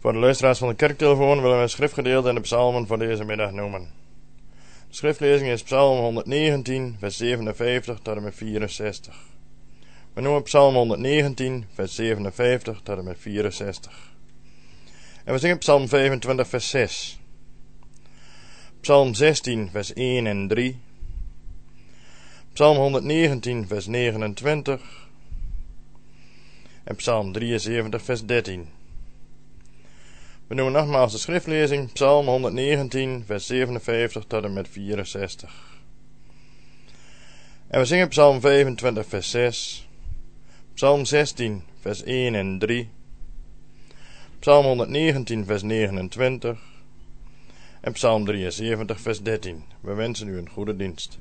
Voor de luisteraars van de kerktelefoon willen we een schriftgedeelte in de psalmen voor deze middag noemen. De schriftlezing is Psalm 119, vers 57 tot en met 64. We noemen Psalm 119, vers 57 tot en met 64. En we zingen Psalm 25, vers 6. Psalm 16, vers 1 en 3. Psalm 119, vers 29. En Psalm 73, vers 13. We noemen nogmaals de schriftlezing Psalm 119, vers 57 tot en met 64. En we zingen Psalm 25, vers 6. Psalm 16, vers 1 en 3. Psalm 119, vers 29. En Psalm 73, vers 13. We wensen u een goede dienst.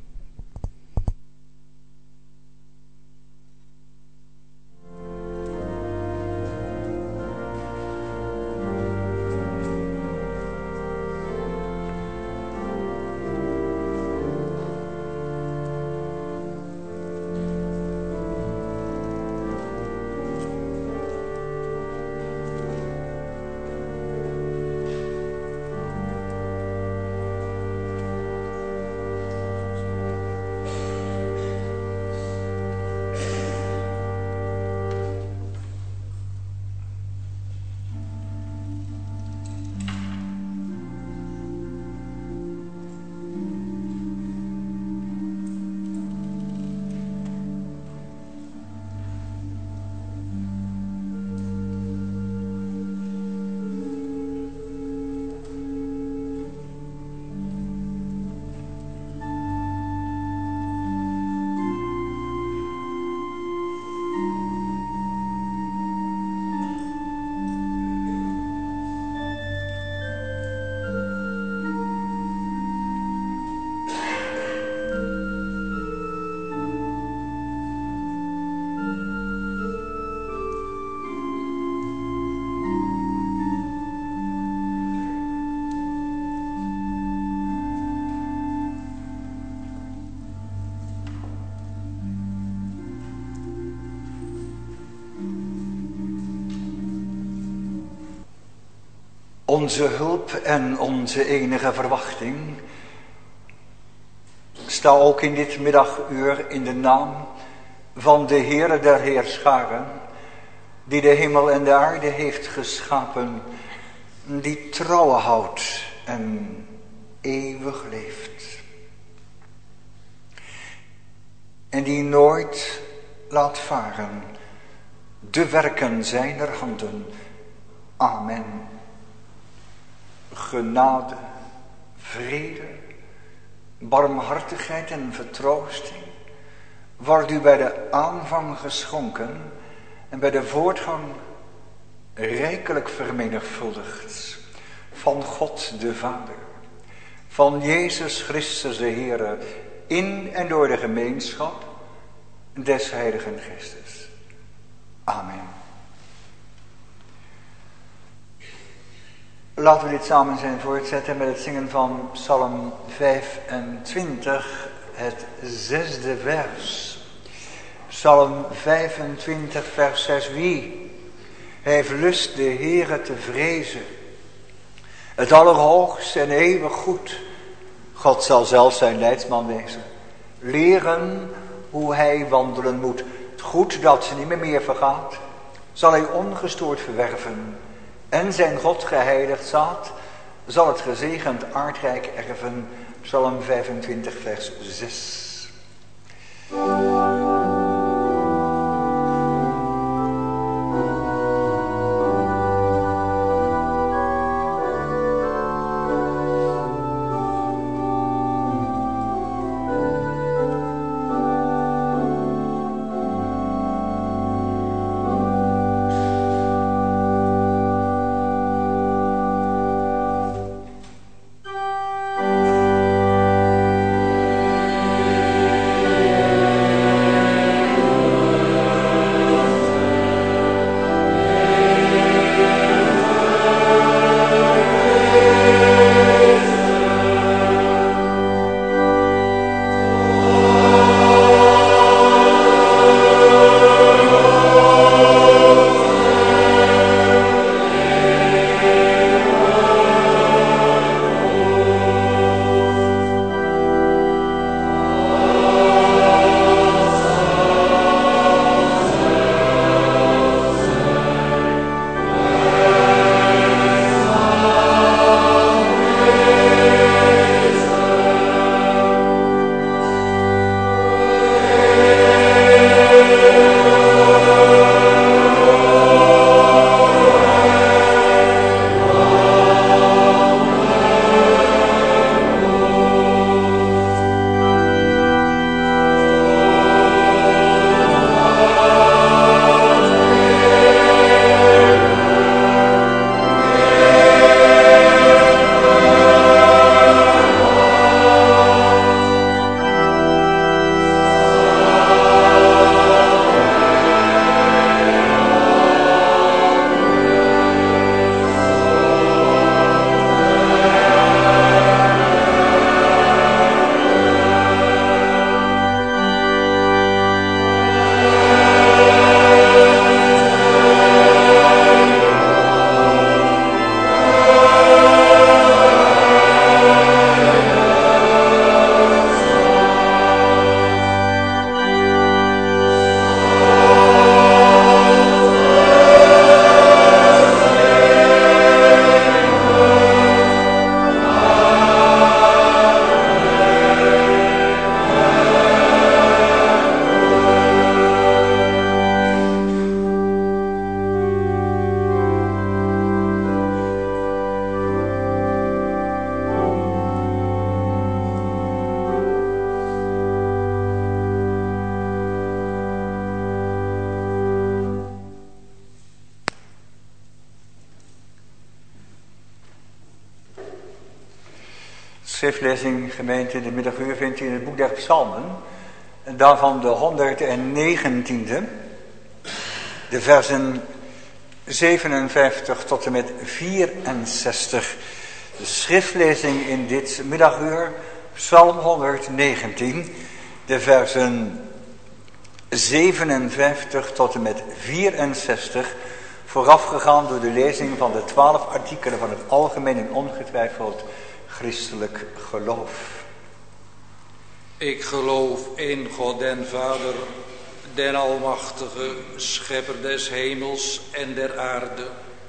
Onze hulp en onze enige verwachting. Ik sta ook in dit middaguur in de naam van de Heere der Heerscharen, die de hemel en de aarde heeft geschapen, die trouw houdt en eeuwig leeft. En die nooit laat varen de werken zijner handen. Amen. Genade, vrede, barmhartigheid en vertroosting wordt u bij de aanvang geschonken en bij de voortgang rijkelijk vermenigvuldigd van God de Vader, van Jezus Christus de Heere, in en door de gemeenschap des Heiligen Geestes. Amen. Laten we dit samen zijn voortzetten met het zingen van Psalm 25, het 6e vers. Psalm 25, vers 6. Wie heeft lust de Heere te vrezen? Het allerhoogste en eeuwig goed. God zal zelf zijn leidsman wezen. Leren hoe hij wandelen moet. Het goed dat niet meer vergaat, zal hij ongestoord verwerven. En zijn God geheiligd zaad zal het gezegend aardrijk erven. Psalm 25 vers 6. schriftlezing, gemeente, in de middaguur vindt u in het boek der Psalmen. En daarvan de 119e, de versen 57 tot en met 64. De schriftlezing in dit middaguur, Psalm 119, de versen 57 tot en met 64, voorafgegaan door de lezing van de 12 artikelen van het algemeen en ongetwijfeld christelijk geloof. Ik geloof in God den Vader, den Almachtige, Schepper des hemels en der aarde.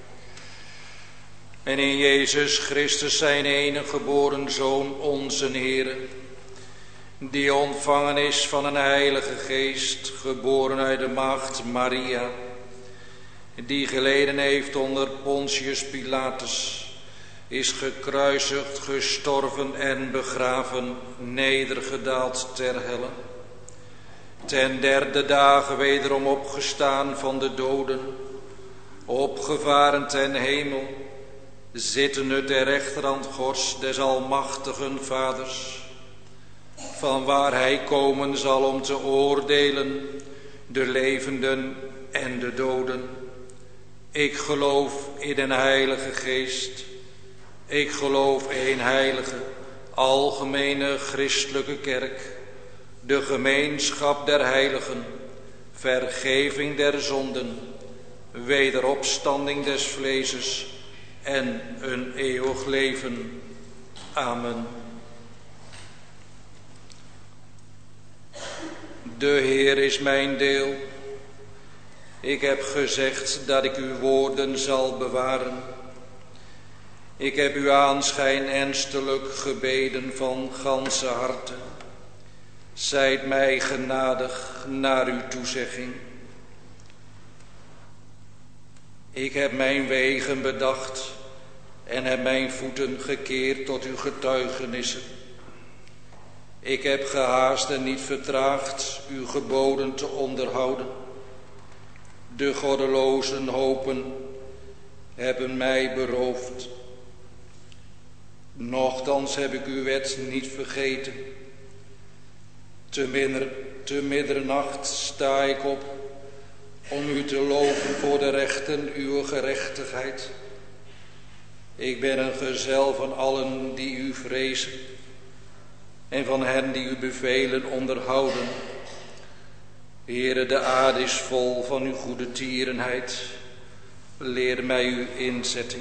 En in Jezus Christus zijn enige geboren Zoon, onze Heere, die ontvangen is van een Heilige Geest, geboren uit de maagd Maria, die geleden heeft onder Pontius Pilatus, is gekruisigd, gestorven en begraven, nedergedaald ter helle. Ten derde dagen wederom opgestaan van de doden, opgevaren ten hemel, zittende ter rechterhand Gods des almachtigen Vaders, van waar hij komen zal om te oordelen de levenden en de doden. Ik geloof in een Heilige Geest. Ik geloof één heilige, algemene christelijke kerk, de gemeenschap der heiligen, vergeving der zonden, wederopstanding des vleeses en een eeuwig leven. Amen. De Heer is mijn deel. Ik heb gezegd dat ik uw woorden zal bewaren. Ik heb uw aanschijn ernstelijk gebeden van ganse harte. Zijt mij genadig naar uw toezegging. Ik heb mijn wegen bedacht en heb mijn voeten gekeerd tot uw getuigenissen. Ik heb gehaast en niet vertraagd uw geboden te onderhouden. De goddelozen hopen hebben mij beroofd. Nochtans heb ik uw wet niet vergeten. Te middernacht sta ik op om u te loven voor de rechten uw gerechtigheid. Ik ben een gezel van allen die u vrezen en van hen die uw bevelen onderhouden. Heere, de aarde is vol van uw goede tierenheid. Leer mij uw inzetting.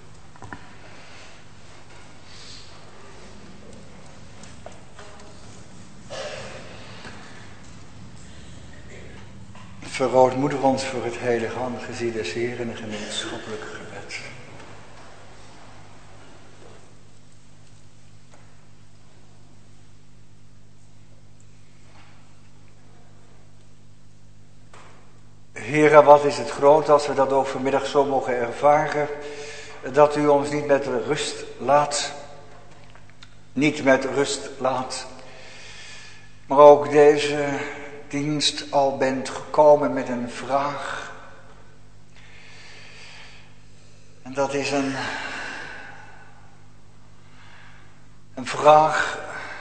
Verootmoedig ons voor het heilige aangezicht des Heeren in een gemeenschappelijk gebed. Heere, wat is het groot als we dat ook vanmiddag zo mogen ervaren, dat u ons niet met rust laat. Niet met rust laat. Maar ook deze dienst al bent gekomen met een vraag. En dat is een vraag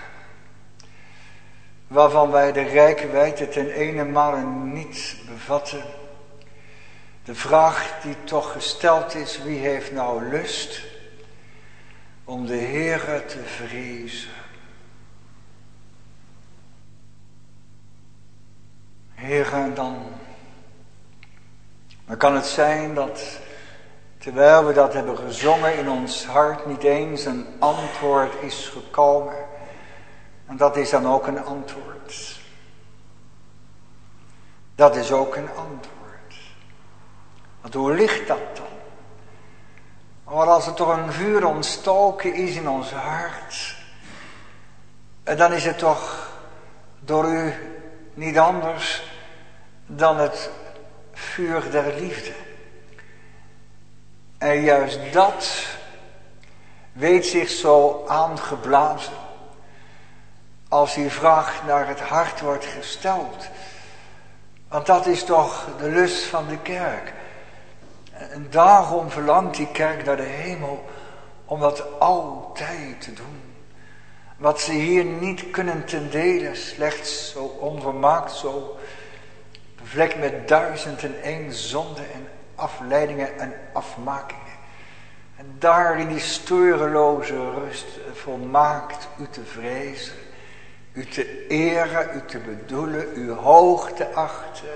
waarvan wij de rijke wijdte ten ene niet bevatten. De vraag die toch gesteld is: wie heeft nou lust om de Heere te vrezen? Heere, dan kan het zijn dat terwijl we dat hebben gezongen in ons hart niet eens een antwoord is gekomen. En dat is dan ook een antwoord. Dat is ook een antwoord. Want hoe ligt dat dan? Maar als er toch een vuur ontstoken is in ons hart, dan is het toch door u niet anders dan het vuur der liefde. En juist dat weet zich zo aangeblazen als die vraag naar het hart wordt gesteld. Want dat is toch de lust van de kerk. En daarom verlangt die kerk naar de hemel om dat altijd te doen. Wat ze hier niet kunnen ten dele, slechts zo onvermaakt, zo bevlekt met 1001 zonden en afleidingen en afmakingen. En daar in die steureloze rust volmaakt u te vrezen, u te eren, u te bedoelen, u hoog te achten.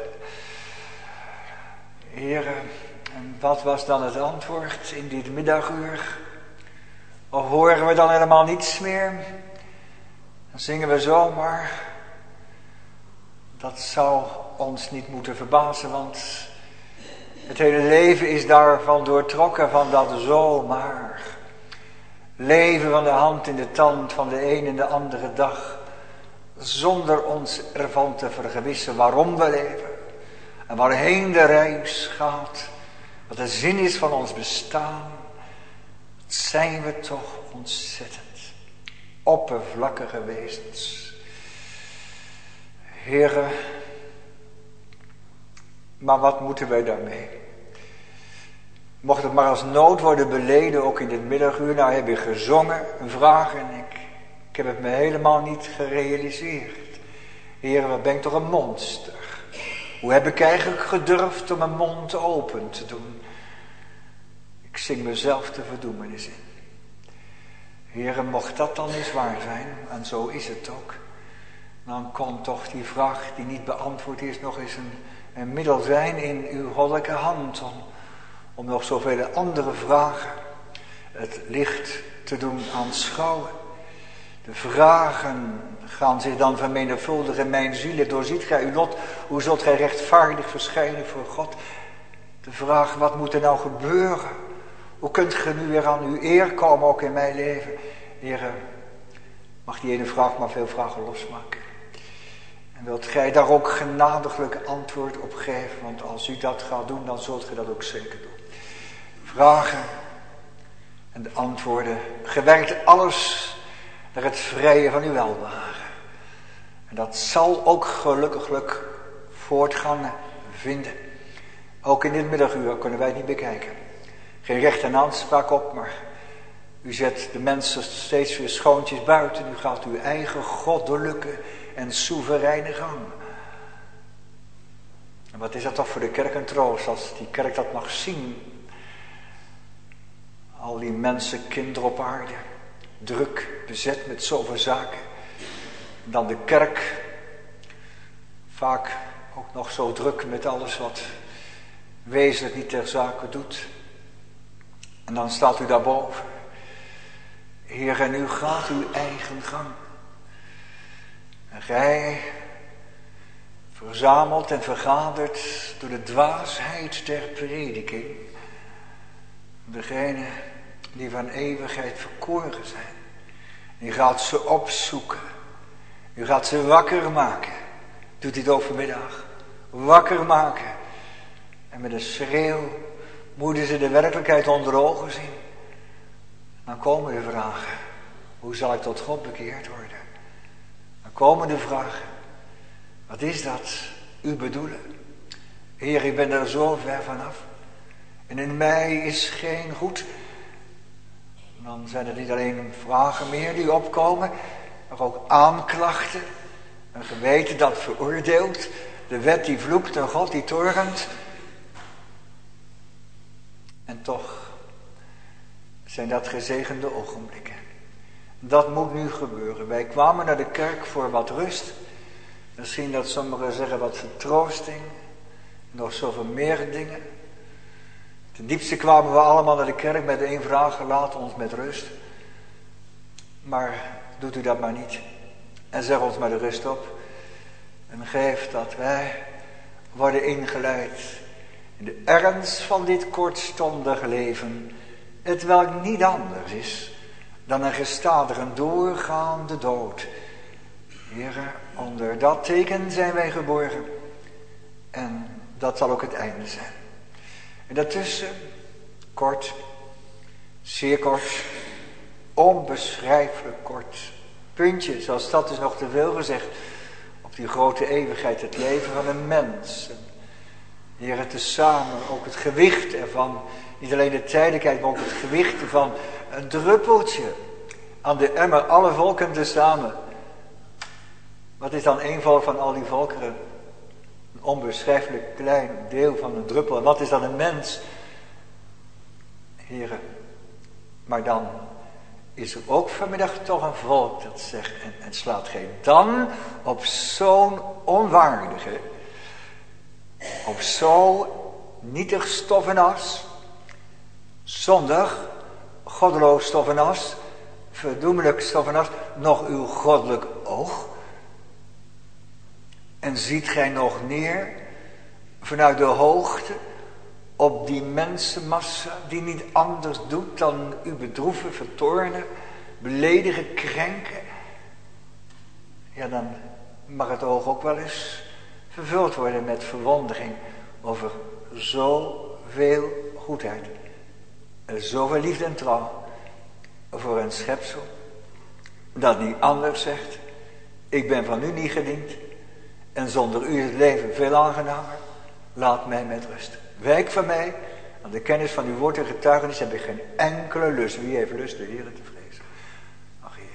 Heren, en wat was dan het antwoord in dit middaguur? Of horen we dan helemaal niets meer? Dan zingen we zomaar. Dat zou ons niet moeten verbazen, want het hele leven is daarvan doortrokken, van dat zomaar. Leven van de hand in de tand van de een en de andere dag. Zonder ons ervan te vergewissen waarom we leven. En waarheen de reis gaat. Wat de zin is van ons bestaan. Wat zijn we toch ontzettend oppervlakkige wezens. Heren, maar wat moeten wij daarmee? Mocht het maar als nood worden beleden, ook in dit middaguur. Nou heb je gezongen, een vraag en ik heb het me helemaal niet gerealiseerd. Heren, wat ben ik toch een monster. Hoe heb ik eigenlijk gedurfd om mijn mond open te doen? Ik zing mezelf de verdoemenis in. Heren, mocht dat dan eens waar zijn, en zo is het ook. Dan kon toch die vraag die niet beantwoord is nog eens een middel zijn in uw goddelijke hand. Om nog zoveel andere vragen het licht te doen aanschouwen. De vragen gaan zich dan vermenigvuldigen in mijn ziel. Doorziet gij uw lot, hoe zult gij rechtvaardig verschijnen voor God? De vraag, wat moet er nou gebeuren? Hoe kunt gij nu weer aan uw eer komen, ook in mijn leven? Heer, mag die ene vraag maar veel vragen losmaken. En wilt gij daar ook genadiglijk antwoord op geven? Want als u dat gaat doen, dan zult gij dat ook zeker doen. Vragen en de antwoorden. Gewerkt alles naar het vrije van uw welbehagen. En dat zal ook gelukkiglijk voortgang vinden. Ook in dit middaguur kunnen wij het niet bekijken. Geen recht en aanspraak op, maar u zet de mensen steeds weer schoontjes buiten. U gaat uw eigen goddelijke en soevereine gang. En wat is dat toch voor de kerk een troost, als die kerk dat mag zien. Al die mensen, kinderen op aarde, druk bezet met zoveel zaken. En dan de kerk, vaak ook nog zo druk met alles wat wezenlijk niet ter zake doet. En dan staat u daarboven. Heer, en u gaat uw eigen gang. En gij, verzameld en vergaderd door de dwaasheid der prediking. Degene die van eeuwigheid verkoren zijn. U gaat ze opzoeken. U gaat ze wakker maken. Doet dit ook vanmiddag. Wakker maken. En met een schreeuw moeten ze de werkelijkheid onder ogen zien. Dan komen de vragen. Hoe zal ik tot God bekeerd worden? Dan komen de vragen. Wat is dat? U bedoelen. Heer, ik ben er zo ver vanaf. En in mij is geen goed. Dan zijn er niet alleen vragen meer die opkomen. Maar ook aanklachten. Een geweten dat veroordeelt. De wet die vloekt, een God die torent. En toch zijn dat gezegende ogenblikken. Dat moet nu gebeuren. Wij kwamen naar de kerk voor wat rust. Misschien dat sommigen zeggen wat vertroosting. Nog zoveel meer dingen. Ten diepste kwamen we allemaal naar de kerk met één vraag. Laat ons met rust. Maar doet u dat maar niet. En zeg ons maar de rust op. En geef dat wij worden ingeleid in de ernst van dit kortstondig leven. Het welk niet anders is dan een gestadige doorgaande dood. Heere, onder dat teken zijn wij geborgen. En dat zal ook het einde zijn. En daartussen, kort, zeer kort, onbeschrijfelijk kort. Puntje, zoals dat is nog te veel gezegd. Op die grote eeuwigheid, het leven van een mens. Heere, tezamen ook het gewicht ervan. Niet alleen de tijdelijkheid, maar ook het gewicht ervan. Een druppeltje aan de emmer alle volken tezamen. Wat is dan één volk van al die volkeren? Een onbeschrijfelijk klein deel van een druppel. En wat is dan een mens? Heren, maar dan is er ook vanmiddag toch een volk dat zegt en slaat geen dan op zo'n onwaardige, op zo'n nietig stof en as, zondig, goddeloos stof en as, verdoemelijk stof en as, nog uw goddelijk oog. En ziet gij nog neer vanuit de hoogte op die mensenmassa die niet anders doet dan u bedroeven, vertoornen, beledigen, krenken. Ja, dan mag het oog ook wel eens vervuld worden met verwondering over zoveel goedheid. Zoveel liefde en trouw voor een schepsel dat niet anders zegt: ik ben van u niet gediend en zonder u is het leven veel aangenamer. Laat mij met rust. Wijk van mij, aan de kennis van uw woord en getuigenis heb ik geen enkele lust. Wie heeft lust de Heere te vrezen? Ach Heere.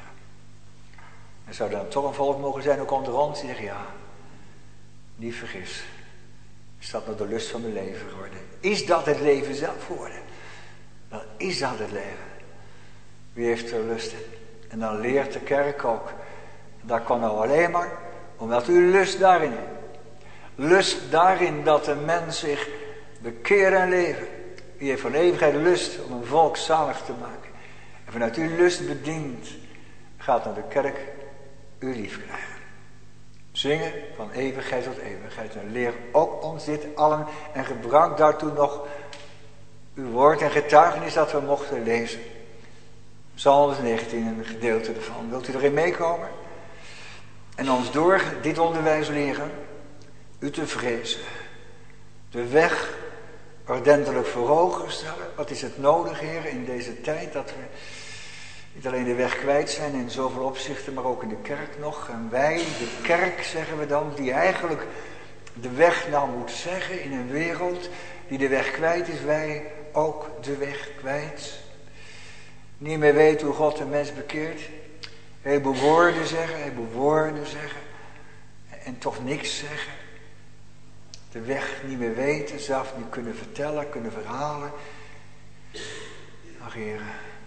Er zou dan toch een volk mogen zijn, ook onder ons, die zeggen: ja, niet vergis. Is dat nou de lust van mijn leven geworden? Is dat het leven zelf geworden? Dan is dat het leven. Wie heeft er lust in? En dan leert de kerk ook. Dat kan nou alleen maar omdat u lust daarin heeft. Lust daarin dat de mens zich bekeren en leven. Wie heeft van eeuwigheid lust om een volk zalig te maken. En vanuit uw lust bedient, gaat naar de kerk u lief krijgen. Zingen van eeuwigheid tot eeuwigheid. En leer ook ons dit allen. En gebruik daartoe nog uw woord en getuigenis dat we mochten lezen. Psalm 19, een gedeelte ervan. Wilt u erin meekomen? En ons door dit onderwijs leren u te vrezen. De weg ordentelijk voor ogen stellen. Wat is het nodig, Heer, in deze tijd dat we niet alleen de weg kwijt zijn in zoveel opzichten, maar ook in de kerk nog. En wij, de kerk zeggen we dan, die eigenlijk de weg nou moet zeggen in een wereld die de weg kwijt is, wij ook de weg kwijt. Niet meer weten hoe God de mens bekeert. Een heleboel woorden zeggen. En toch niks zeggen. De weg niet meer weten, zelf niet kunnen vertellen, kunnen verhalen. Ach Heer.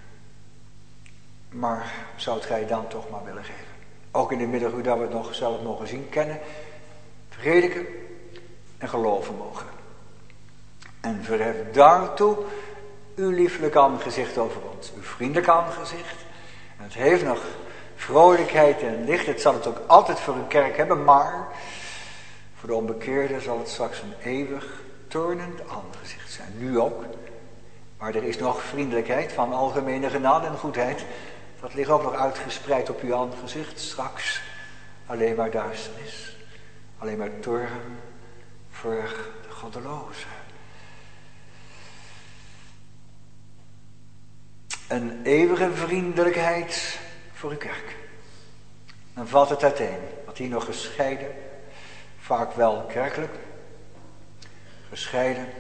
Maar zou gij dan toch maar willen geven. Ook in de middag hoe dat we het nog zelf mogen zien, kennen. Prediken en geloven mogen. En verhef daartoe uw lieflijk aangezicht over ons. Uw vriendelijk aangezicht. En het heeft nog vrolijkheid en licht. Het zal het ook altijd voor een kerk hebben. Maar voor de onbekeerden zal het straks een eeuwig toornend aangezicht zijn. Nu ook. Maar er is nog vriendelijkheid van algemene genade en goedheid. Dat ligt ook nog uitgespreid op uw aangezicht. Straks alleen maar duisternis. Alleen maar toorn voor de goddelozen. Een eeuwige vriendelijkheid voor uw kerk. Dan valt het uiteen. Wat hier nog gescheiden, vaak wel kerkelijk, gescheiden,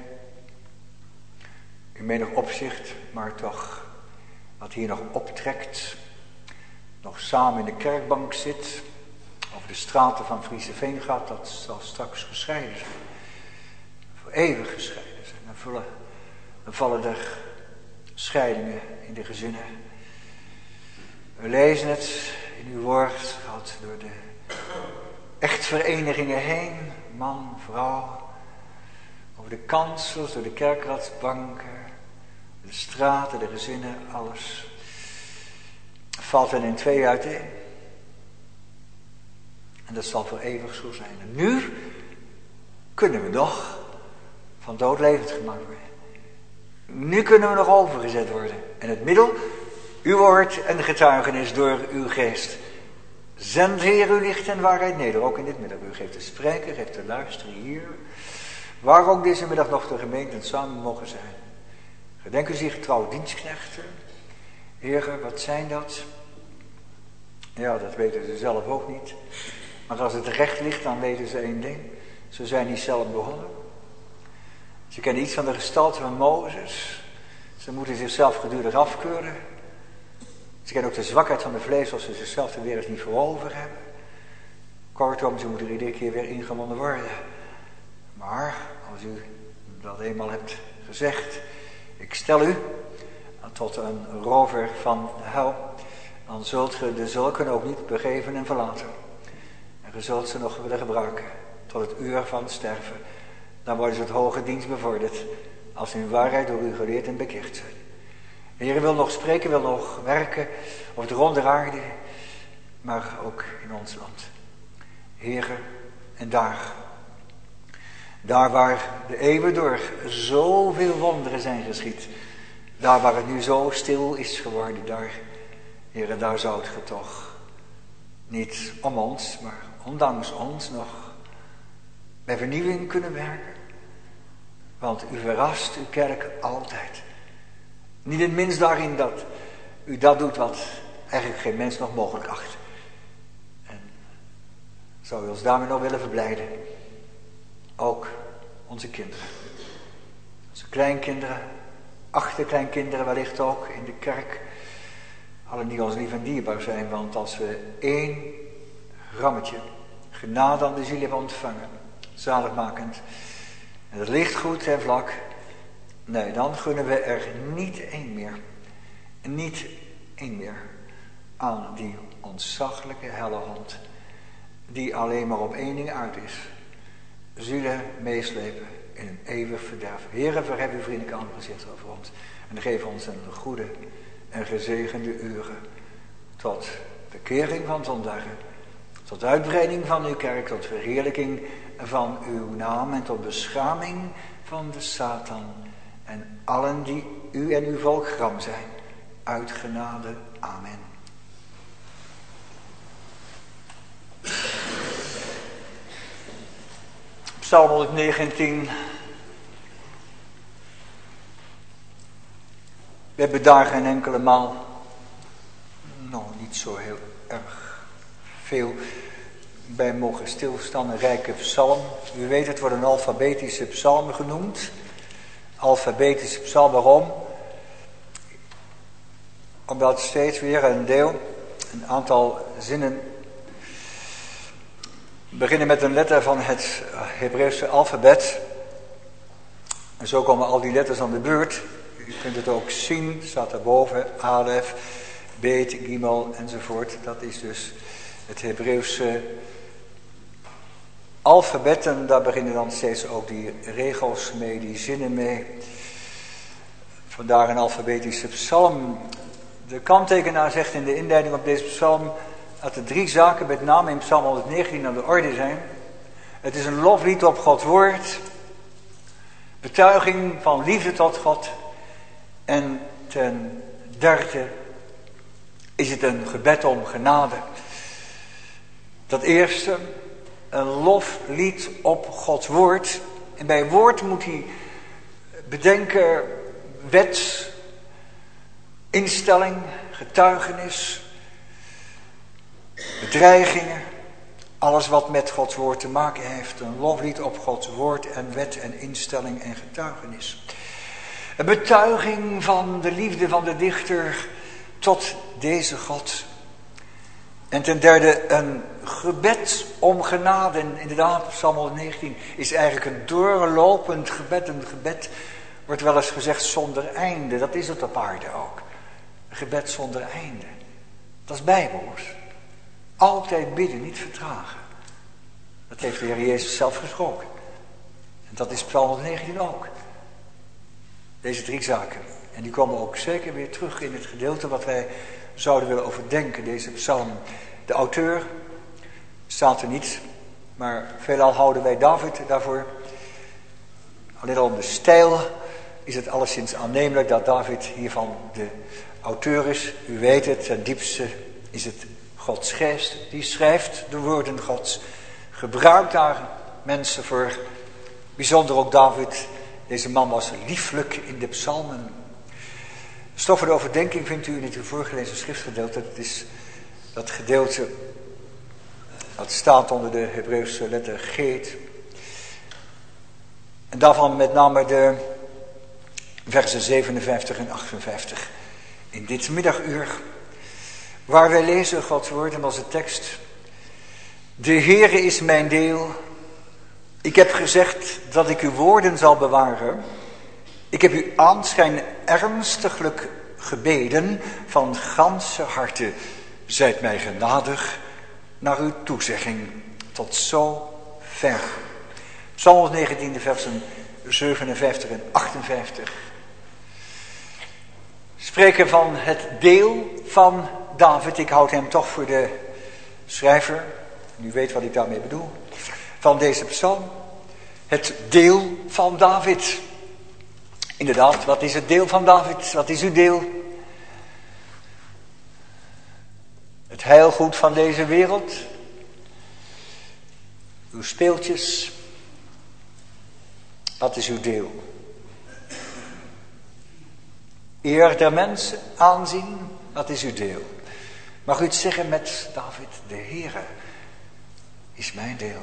in menig opzicht, maar toch wat hier nog optrekt, nog samen in de kerkbank zit, over de straten van Frieseveen gaat, dat zal straks gescheiden zijn. Voor eeuwig gescheiden zijn. Dan vallen er scheidingen in de gezinnen. We lezen het in uw woord, gaat door de echtverenigingen heen, man, vrouw, over de kansels, door de kerkraadsbanken, de straten, de gezinnen, alles valt er in twee uiteen. En dat zal voor eeuwig zo zijn. En nu kunnen we nog van dood levend gemaakt worden. Nu kunnen we nog overgezet worden. En het middel, uw woord en getuigenis door uw geest. Zend, Heer, uw licht en waarheid neder, ook in dit middag. U geeft te spreken, geeft te luisteren hier. Waar ook deze middag nog de gemeenten samen mogen zijn. Gedenk u zich getrouwe dienstknechten. Heer, wat zijn dat? Ja, dat weten ze zelf ook niet. Maar als het recht ligt, dan weten ze één ding. Ze zijn niet zelf begonnen. Ze kennen iets van de gestalte van Mozes. Ze moeten zichzelf gedurig afkeuren. Ze kennen ook de zwakheid van de vlees als ze zichzelf er weer eens niet voor over hebben. Kortom, ze moeten iedere keer weer ingewonnen worden. Maar als u dat eenmaal hebt gezegd, ik stel u tot een rover van de hel, dan zult ge de zulken ook niet begeven en verlaten. En ge zult ze nog willen gebruiken tot het uur van sterven. Dan worden ze het hoge dienst bevorderd, als ze in waarheid door u geleerd en bekeerd zijn. De Heer wil nog spreken, wil nog werken op de ronde aarde, maar ook in ons land. Heere, en daar waar de eeuwen door zoveel wonderen zijn geschied, daar waar het nu zo stil is geworden, daar, Heere, daar zou het toch niet om ons, maar ondanks ons nog bij vernieuwing kunnen werken. Want u verrast uw kerk altijd. Niet in het minst daarin dat u dat doet wat eigenlijk geen mens nog mogelijk acht. En zou u ons daarmee nog willen verblijden. Ook onze kinderen. Onze kleinkinderen, achterkleinkinderen wellicht ook in de kerk. Allen die ons lief en dierbaar zijn, want als we 1 grammetje genade aan de ziel hebben ontvangen, zaligmakend, en het ligt goed en vlak, nee, dan gunnen we er niet één meer aan die ontzaglijke hellehond, die alleen maar op één ding uit is: zielen meeslepen in een eeuwig verderf. Heere, verhef uw vriendelijk aangezicht over ons en geef ons een goede en gezegende uren tot bekering van zondaren, tot uitbreiding van uw kerk, tot verheerlijking van uw naam en tot beschaming van de Satan en allen die u en uw volk gram zijn. Uit genade. Amen. Psalm 119. We hebben daar geen enkele maal, niet zo heel erg veel bij mogen stilstaan. Een rijke psalm. U weet, het wordt een alfabetische psalm genoemd. Alfabetische psalm, waarom? Omdat steeds weer een aantal zinnen beginnen met een letter van het Hebreeuwse alfabet. En zo komen al die letters aan de beurt. U kunt het ook zien, staat daarboven, Alef, Bet, Gimel enzovoort. Dat is dus het Hebreeuwse alfabet. En daar beginnen dan steeds ook die regels mee, die zinnen mee. Vandaar een alfabetische psalm. De kanttekenaar zegt in de inleiding op deze psalm dat er 3 zaken met name in psalm 119 aan de orde zijn. Het is een loflied op Gods woord, betuiging van liefde tot God en ten derde is het een gebed om genade. Dat eerste, een loflied op Gods woord. En bij woord moet hij bedenken wet, instelling, getuigenis, bedreigingen, alles wat met Gods woord te maken heeft. Een loflied op Gods woord en wet en instelling en getuigenis. Een betuiging van de liefde van de dichter tot deze God. En ten derde een gebed om genade. En inderdaad, Psalm 119 is eigenlijk een doorlopend gebed. Een gebed wordt wel eens gezegd zonder einde. Dat is het op aarde ook. Een gebed zonder einde. Dat is bijbels. Altijd bidden, niet vertragen. Dat heeft de Heer Jezus zelf gesproken. En dat is Psalm 119 ook. Deze 3 zaken. En die komen ook zeker weer terug in het gedeelte wat wij zouden willen overdenken. Deze psalm. De auteur staat er niet. Maar veelal houden wij David daarvoor. Alleen al om de stijl is het alleszins aannemelijk dat David hiervan de auteur is. U weet het, ten diepste is het Gods geest. Die schrijft de woorden Gods. Gebruikt daar mensen voor. Bijzonder ook David. Deze man was lieflijk in de psalmen. Stof voor de overdenking vindt u in het voorgelezen schriftgedeelte. Dat is dat gedeelte dat staat onder de Hebreeuwse letter Geet. En daarvan met name de versen 57 en 58. In dit middaguur waar wij lezen Gods woord en onze tekst. De Heere is mijn deel. Ik heb gezegd dat ik uw woorden zal bewaren. Ik heb u aanschijn ernstiglijk gebeden van ganse harte. Zijt mij genadig naar uw toezegging. Tot zo ver. Psalm 19, versen 57 en 58. Spreken van het deel van David. Ik houd hem toch voor de schrijver. U weet wat ik daarmee bedoel. Van deze psalm. Het deel van David. Inderdaad, wat is het deel van David? Wat is uw deel? Het heilgoed van deze wereld. Uw speeltjes. Wat is uw deel? Eer der mensen, aanzien. Wat is uw deel? Mag u het zeggen met David? De Heere is mijn deel.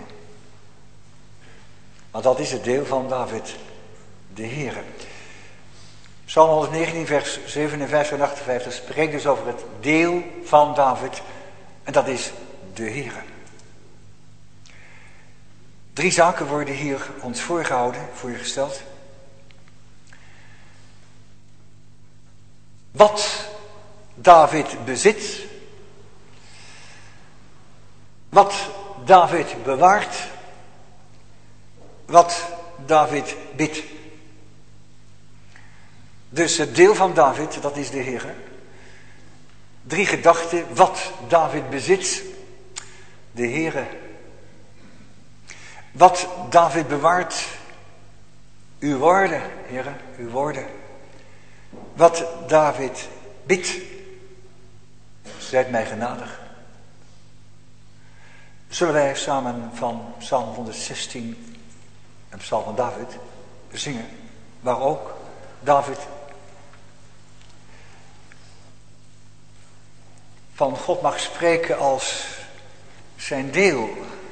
Want dat is het deel van David. De Heere. Psalm 119 vers 57 en 58 spreekt dus over het deel van David. En dat is de Heere. 3 zaken worden hier ons voorgesteld. Wat David bezit. Wat David bewaart. Wat David bidt. Dus het deel van David, dat is de Heere. 3 gedachten, wat David bezit. De Heere. Wat David bewaart. Uw woorden, Heere, uw woorden. Wat David bidt. Zijt mij genadig. Zullen wij samen van Psalm 116, een psalm van David, zingen. Waar ook David van God mag spreken als zijn deel.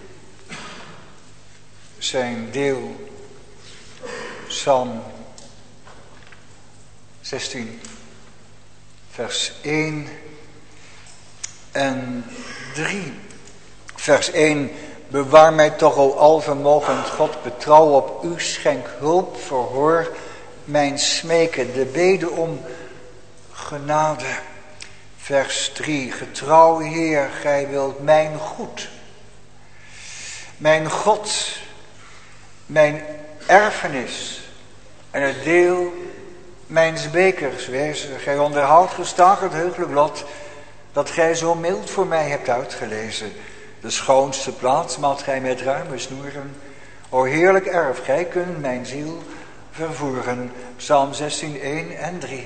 Zijn deel. Psalm 16, vers 1 en 3. Vers 1. Bewaar mij toch, o alvermogend God, betrouw op u, schenk hulp, verhoor mijn smeken, de bede om genade. Vers 3. Getrouw Heer, gij wilt mijn goed. Mijn God, mijn erfenis en het deel mijns bekers wezen. Gij onderhoudt gestaag het heuglijk lot, dat gij zo mild voor mij hebt uitgelezen. De schoonste plaats maalt gij met ruime snoeren. O heerlijk erf, gij kunt mijn ziel vervoeren. Psalm 16, 1 en 3.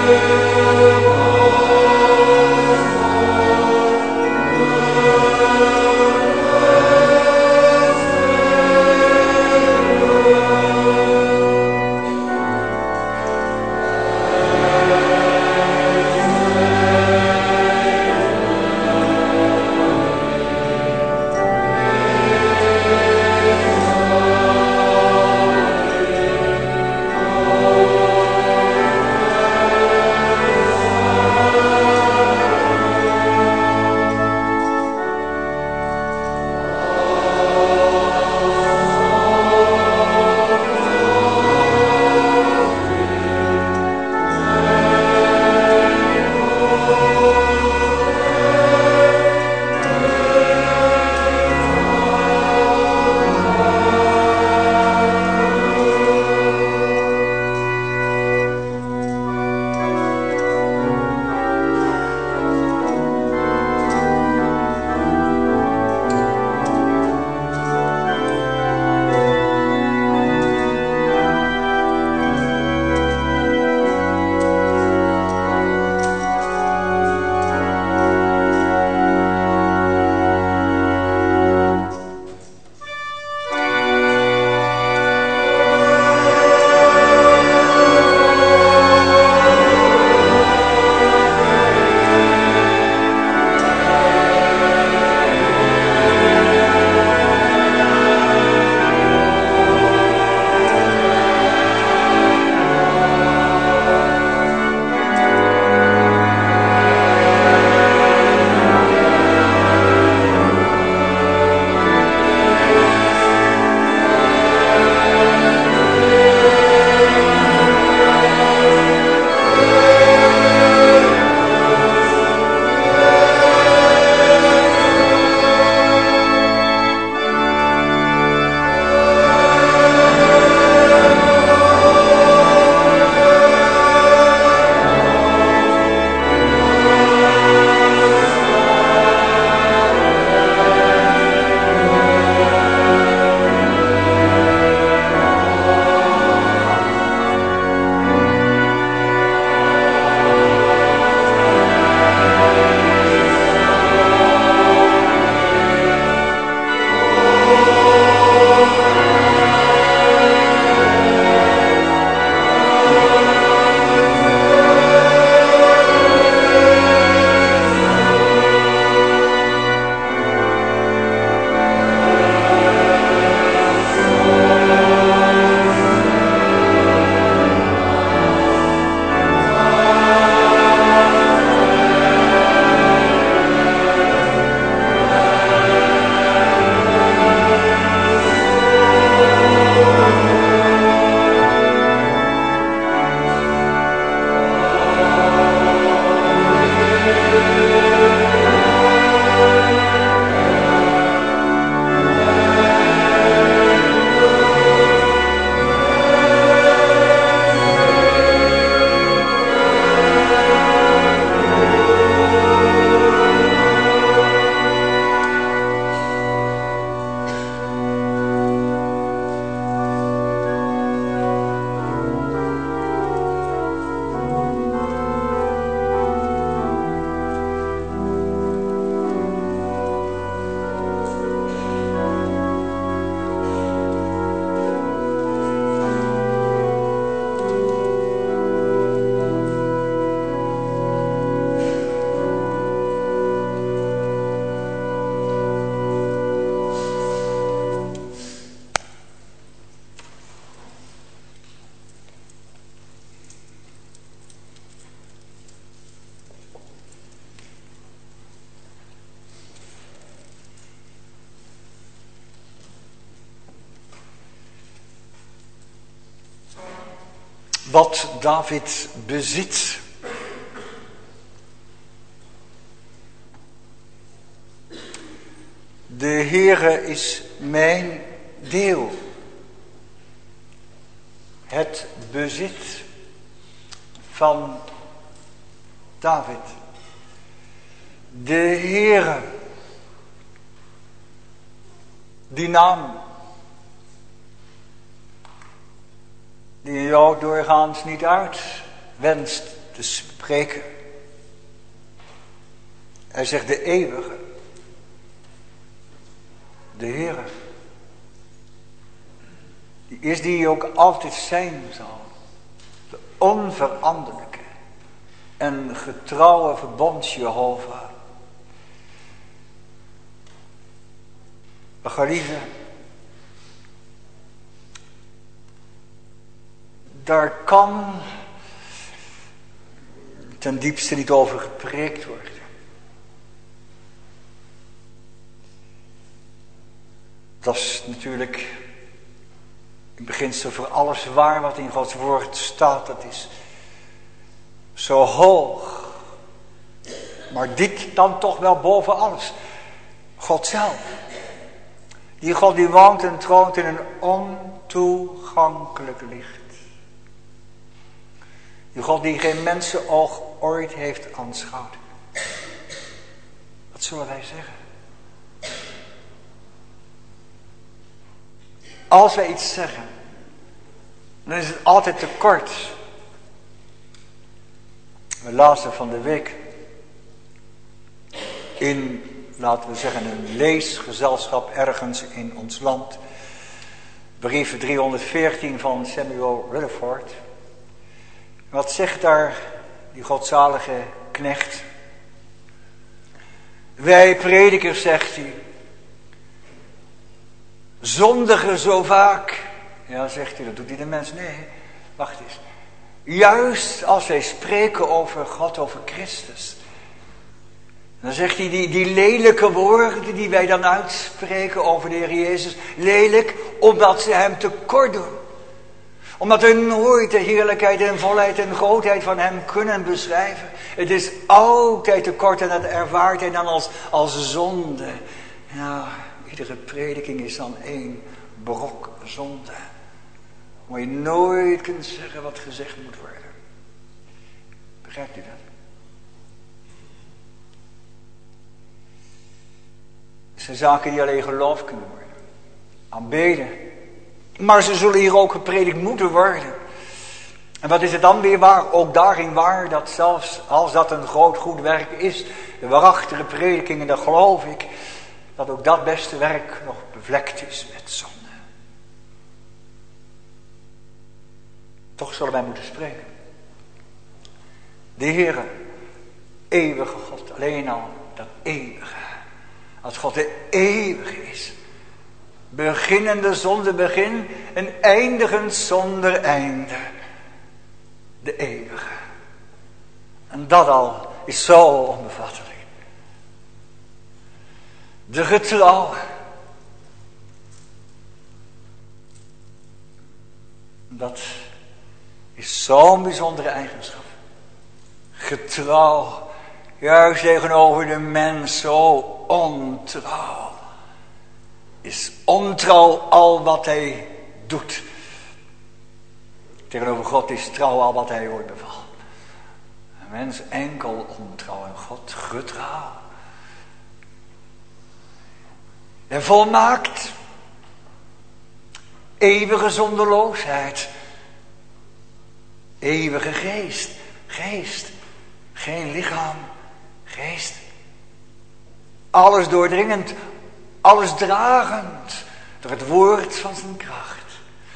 wat David bezit. De Heere is mijn deel. Het bezit van David. De Heere, die naam, die je ook doorgaans niet uit wenst te spreken. Hij zegt de eeuwige, de Heere, die is die ook altijd zijn zal. De onveranderlijke en getrouwe verbond Jehovah. Geliefden, daar kan ten diepste niet over gepreekt worden. Dat is natuurlijk in beginsel voor alles waar wat in Gods woord staat. Dat is zo hoog. Maar dit dan toch wel boven alles. God zelf. Die God die woont en troont in een ontoegankelijk licht. Die God die geen mensenoog ooit heeft aanschouwd. Wat zullen wij zeggen? Als wij iets zeggen, dan is het altijd te kort. We lazen van de week in, laten we zeggen, een leesgezelschap ergens in ons land. Brief 314 van Samuel Rutherford. Wat zegt daar die godzalige knecht? Wij predikers, zegt hij, zondigen zo vaak. Ja, zegt hij, dat doet hij de mens. Nee, wacht eens. Juist als wij spreken over God, over Christus. Dan zegt hij, die lelijke woorden die wij dan uitspreken over de Heer Jezus. Lelijk, omdat ze hem tekort doen. Omdat we nooit de heerlijkheid en volheid en grootheid van hem kunnen beschrijven. Het is altijd tekort en dat ervaart hij dan als zonde. Nou, iedere prediking is dan één brok zonde. Waar je nooit kunt zeggen wat gezegd moet worden. Begrijpt u dat? Het zijn zaken die alleen geloofd kunnen worden. Aanbeden. Maar ze zullen hier ook gepredikt moeten worden. En wat is het dan weer waar? Ook daarin waar dat zelfs als dat een groot goed werk is. De waarachtige predikingen, dat geloof ik. Dat ook dat beste werk nog bevlekt is met zonde. Toch zullen wij moeten spreken. De Heere, eeuwige God, alleen al dat eeuwige. Als God de eeuwige is. Beginnende zonder begin en eindigend zonder einde. De eeuwige. En dat al is zo onbevattelijk. De getrouwe. Dat is zo'n bijzondere eigenschap. Getrouw. Juist tegenover de mens zo ontrouw. Is ontrouw al wat hij doet. Tegenover God is trouw al wat hij ooit beval. Een mens enkel ontrouw en God getrouw. En volmaakt. Eeuwige zonderloosheid. Eeuwige geest. Geest. Geen lichaam. Geest. Alles doordringend. Alles dragend. Door het woord van zijn kracht.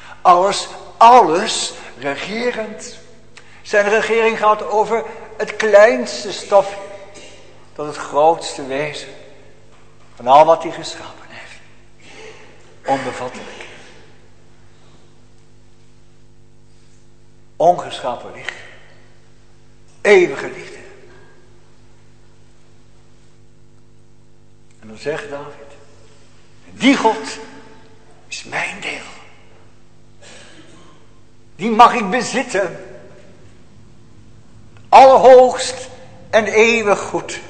Alles regerend. Zijn regering gaat over het kleinste stofje. Tot het grootste wezen. Van al wat hij geschapen heeft. Onbevattelijk. Ongeschapen licht. Eeuwige liefde. En dan zegt David. Die God is mijn deel. Die mag ik bezitten. Allerhoogst en eeuwig goed.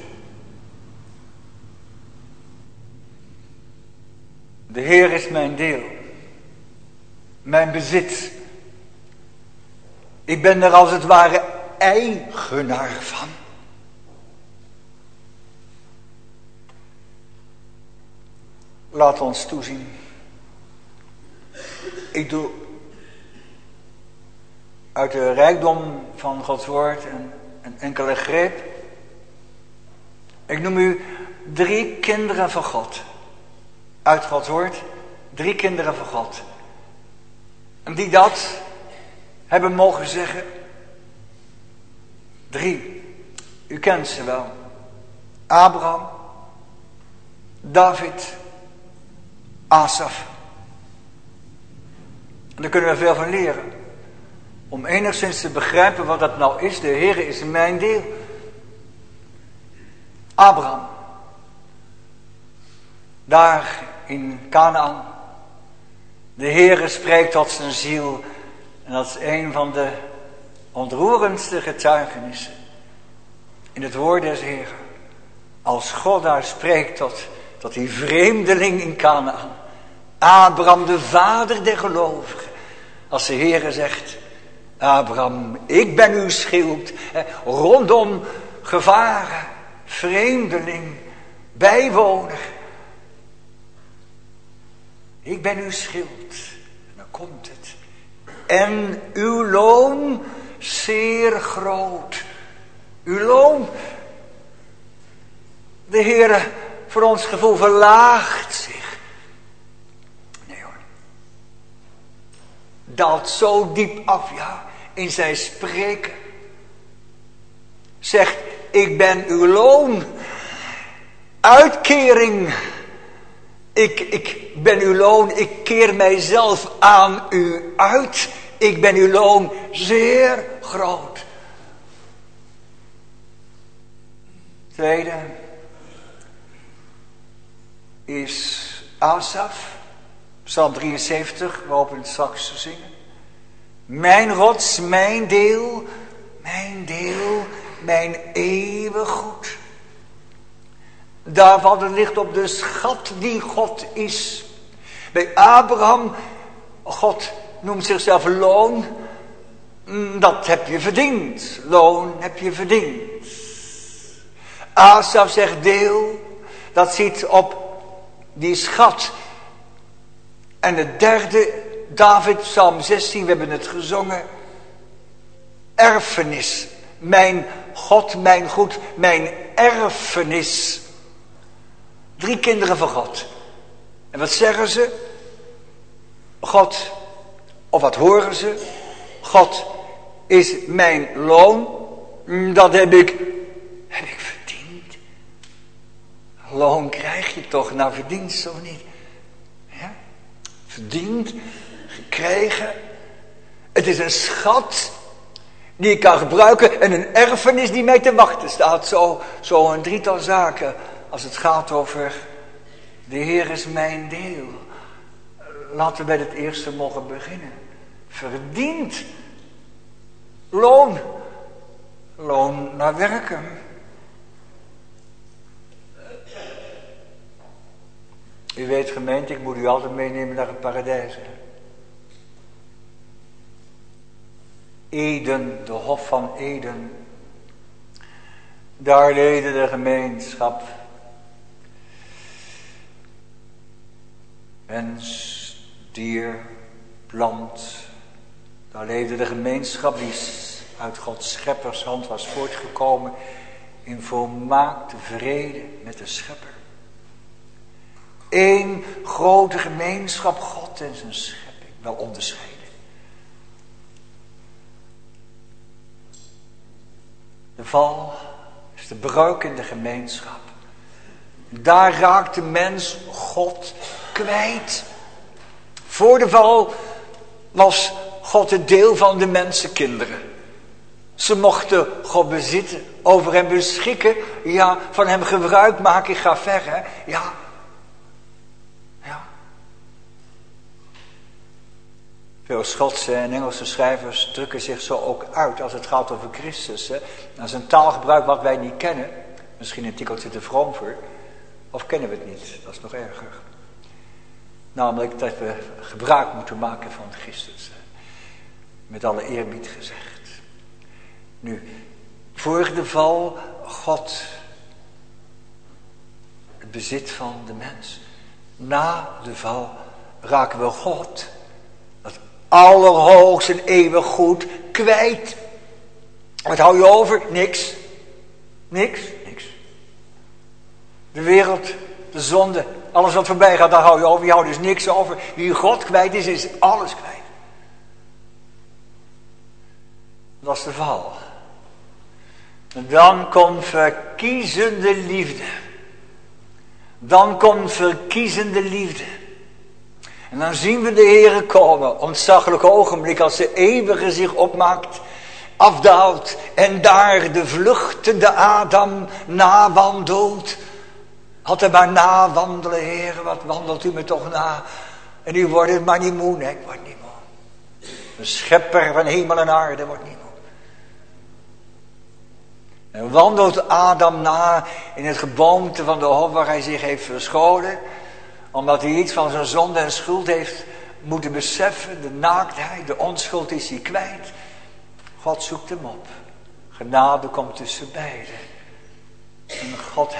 De Heer is mijn deel. Mijn bezit. Ik ben er als het ware eigenaar van. Laat ons toezien. Ik doe uit de rijkdom van Gods woord en een enkele greep. Ik noem u 3 kinderen van God. Uit Gods woord, 3 kinderen van God. En die dat hebben mogen zeggen. 3. U kent ze wel. Abraham, David, Asaf. En daar kunnen we veel van leren. Om enigszins te begrijpen wat dat nou is. De Heere is mijn deel. Abraham. Daar in Kanaan. De Heere spreekt tot zijn ziel. En dat is een van de ontroerendste getuigenissen. In het woord des Heeren. Als God daar spreekt tot die vreemdeling in Kanaan. Abraham, de vader der gelovigen. Als de Heere zegt, Abraham, ik ben uw schild. Rondom gevaren, vreemdeling, bijwoner. Ik ben uw schild. En dan komt het. En uw loon zeer groot. Uw loon. De Heere voor ons gevoel verlaagt zich. Nee hoor. Daalt zo diep af, ja, in zijn spreken. Zegt, ik ben uw loon. Uitkering. Ik ben uw loon. Ik keer mijzelf aan u uit. Ik ben uw loon zeer groot. Tweede is Asaf, Psalm 73, we hopen het straks te zingen. Mijn rots, mijn deel, mijn eeuwig goed. Daar valt het licht op de schat die God is. Bij Abraham, God noemt zichzelf loon. Dat heb je verdiend. Loon heb je verdiend. Asaf zegt deel. Dat ziet op die schat. En het derde, David, Psalm 16, we hebben het gezongen. Erfenis. Mijn God, mijn goed, mijn erfenis. 3 kinderen van God. En wat zeggen ze? God, of wat horen ze? God is mijn loon. Dat heb ik verdiend. Loon krijg je toch naar verdienst of niet? Ja? Verdiend, gekregen. Het is een schat die ik kan gebruiken en een erfenis die mij te wachten staat. Zo een 3-tal zaken als het gaat over de Heer is mijn deel. Laten we bij het eerste mogen beginnen. Verdiend. Loon. Loon naar werken. U weet gemeente, ik moet u altijd meenemen naar het paradijs. Eden, de Hof van Eden. Daar leefde de gemeenschap. Mens, dier, plant. Daar leefde de gemeenschap die uit Gods scheppershand was voortgekomen in volmaakte vrede met de schepper. Eén grote gemeenschap, God en zijn schepping, wel onderscheiden. De val is de breuk in de gemeenschap. Daar raakt de mens God kwijt. Voor de val was God het deel van de mensenkinderen. Ze mochten God bezitten, over hem beschikken, ja, van hem gebruik maken. Ik ga ver, hè? Ja. Veel Schotse en Engelse schrijvers drukken zich zo ook uit als het gaat over Christus. Hè? Dat is een taalgebruik wat wij niet kennen. Misschien een tikkeltje te vroom voor. Of kennen we het niet? Dat is nog erger. Namelijk dat we gebruik moeten maken van Christus. Met alle eerbied gezegd. Nu, voor de val, God het bezit van de mens. Na de val raken we God, dat allerhoogst en eeuwig goed, kwijt. Wat hou je over? Niks. Niks. De wereld, de zonde, alles wat voorbij gaat, daar hou je over. Je houdt dus niks over. Wie God kwijt is, is alles kwijt. Dat is de val. En dan komt verkiezende liefde. Dan komt verkiezende liefde. En dan zien we de Heere komen. Ontzaglijk ogenblik als de eeuwige zich opmaakt. Afdaalt. En daar de vluchtende Adam nawandelt. Had hij maar nawandelen, Heere. Wat wandelt u me toch na? En u wordt het maar niet moe. Nee, ik word niet moe. De schepper van hemel en aarde wordt niet moe. En wandelt Adam na in het geboomte van de hof waar hij zich heeft verscholen. Omdat hij iets van zijn zonde en schuld heeft moeten beseffen. De naaktheid, de onschuld is hij kwijt. God zoekt hem op. Genade komt tussen beiden. En God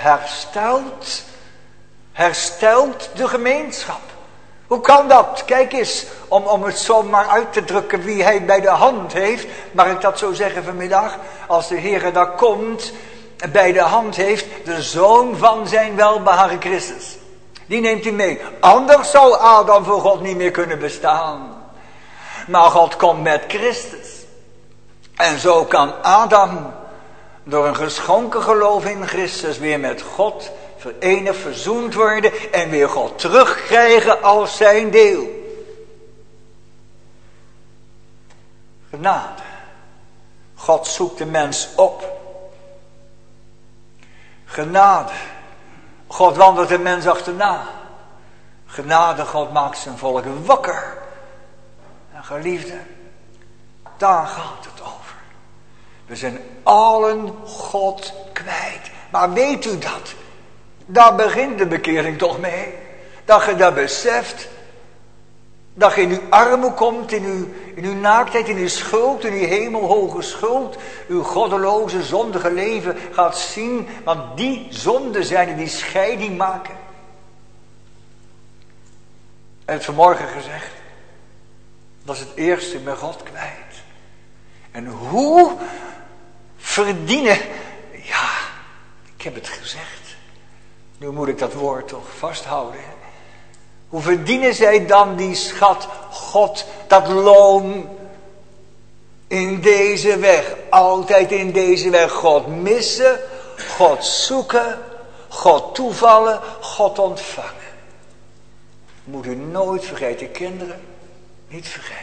herstelt de gemeenschap. Hoe kan dat? Kijk eens, om het zo maar uit te drukken wie hij bij de hand heeft. Mag ik dat zo zeggen vanmiddag? Als de Heere daar komt, bij de hand heeft de Zoon van zijn welbehagen Christus. Die neemt hij mee. Anders zou Adam voor God niet meer kunnen bestaan. Maar God komt met Christus. En zo kan Adam door een geschonken geloof in Christus weer met God verenigd, verzoend worden en weer God terugkrijgen als zijn deel. Genade. God zoekt de mens op. Genade. God wandelt de mens achterna. Genade, God maakt zijn volk wakker. En geliefde, daar gaat het over. We zijn allen God kwijt. Maar weet u dat? Daar begint de bekering toch mee. Dat je dat beseft. Dat je in uw armoede komt, in uw naaktheid, in uw schuld, in uw hemelhoge schuld. Uw goddeloze, zondige leven gaat zien. Want die zonden zijn er die scheiding maken. En het vanmorgen gezegd. Dat is het eerste met God kwijt. En hoe verdienen. Ja, ik heb het gezegd. Nu moet ik dat woord toch vasthouden. Hoe verdienen zij dan die schat God, dat loon in deze weg, altijd in deze weg. God missen, God zoeken, God toevallen, God ontvangen. Moet u nooit vergeten, kinderen, niet vergeten.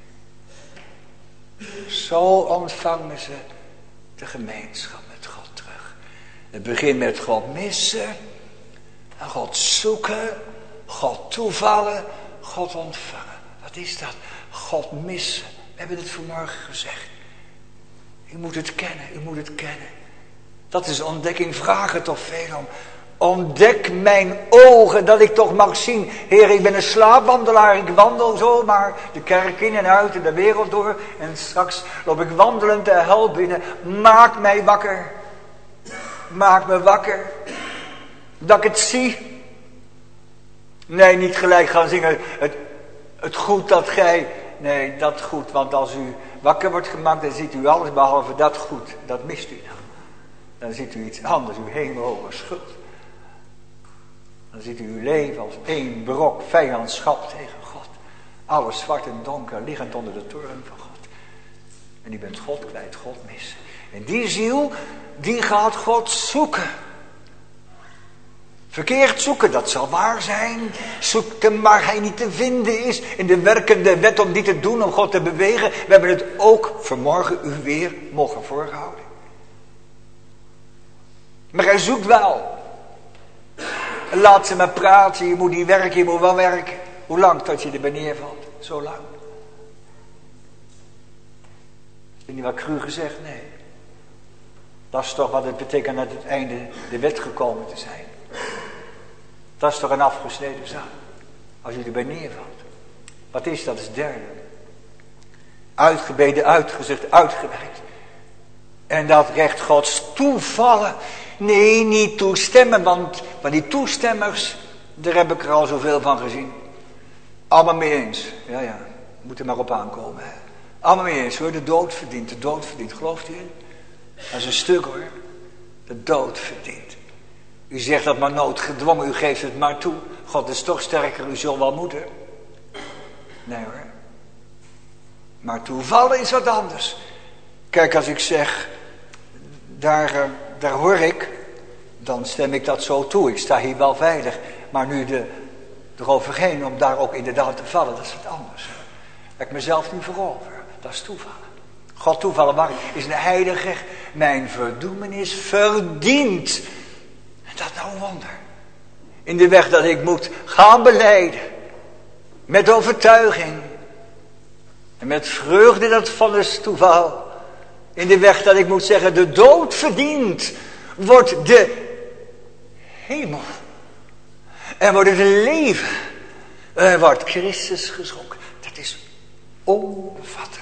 Zo ontvangen ze de gemeenschap met God terug. Het begint met God missen, en God zoeken, God toevallen, God ontvangen. Wat is dat? God missen. We hebben het vanmorgen gezegd. U moet het kennen, u moet het kennen. Dat is ontdekking, vraag het toch veel om. Ontdek mijn ogen, dat ik toch mag zien. Heer, ik ben een slaapwandelaar, ik wandel zo maar de kerk in en uit en de wereld door. En straks loop ik wandelend de hel binnen. Maak mij wakker. Maak me wakker. Dat ik het zie. Nee, niet gelijk gaan zingen. Het goed dat gij... Nee, dat goed, want als u wakker wordt gemaakt, dan ziet u alles behalve dat goed. Dat mist u dan. Dan ziet u iets anders, uw hemelhoge schuld. Dan ziet u uw leven als één brok vijandschap tegen God. Alles zwart en donker, liggend onder de toorn van God. En u bent God kwijt, God missen. En die ziel, die gaat God zoeken. Verkeerd zoeken, dat zal waar zijn. Zoek hem waar hij niet te vinden is. In de werkende wet om die te doen, om God te bewegen. We hebben het ook vanmorgen u weer mogen voorhouden. Maar hij zoekt wel. Laat ze maar praten, je moet niet werken, je moet wel werken. Hoe lang tot je erbij neervalt? Zo lang. Is dat niet wat cru gezegd? Nee. Dat is toch wat het betekent aan het einde de wet gekomen te zijn. Dat is toch een afgesneden zaak. Als je erbij neervalt. Wat is dat? Dat is het derde. Uitgebeden, uitgezucht, uitgewerkt. En dat recht Gods toevallen. Nee, niet toestemmen. Want die toestemmers, daar heb ik er al zoveel van gezien. Allemaal mee eens. Ja, moet er maar op aankomen. Hè. Allemaal mee eens hoor, de dood verdient, gelooft u? Dat is een stuk hoor, de dood verdient. U zegt dat maar noodgedwongen, u geeft het maar toe. God is toch sterker, u zult wel moeten. Nee hoor. Maar toevallen is wat anders. Kijk, als ik zeg, daar hoor ik, dan stem ik dat zo toe. Ik sta hier wel veilig. Maar nu eroverheen om daar ook inderdaad te vallen, dat is wat anders. Dat ik mezelf niet verover, dat is toevallen. God toevallen waar is een heilig recht. Mijn verdoemenis verdient. En dat nou een wonder. In de weg dat ik moet gaan belijden. Met overtuiging. En met vreugde dat van is toeval. In de weg dat ik moet zeggen, de dood verdient. Wordt de hemel. En wordt het leven. En wordt Christus geschonken. Dat is onbevattelijk.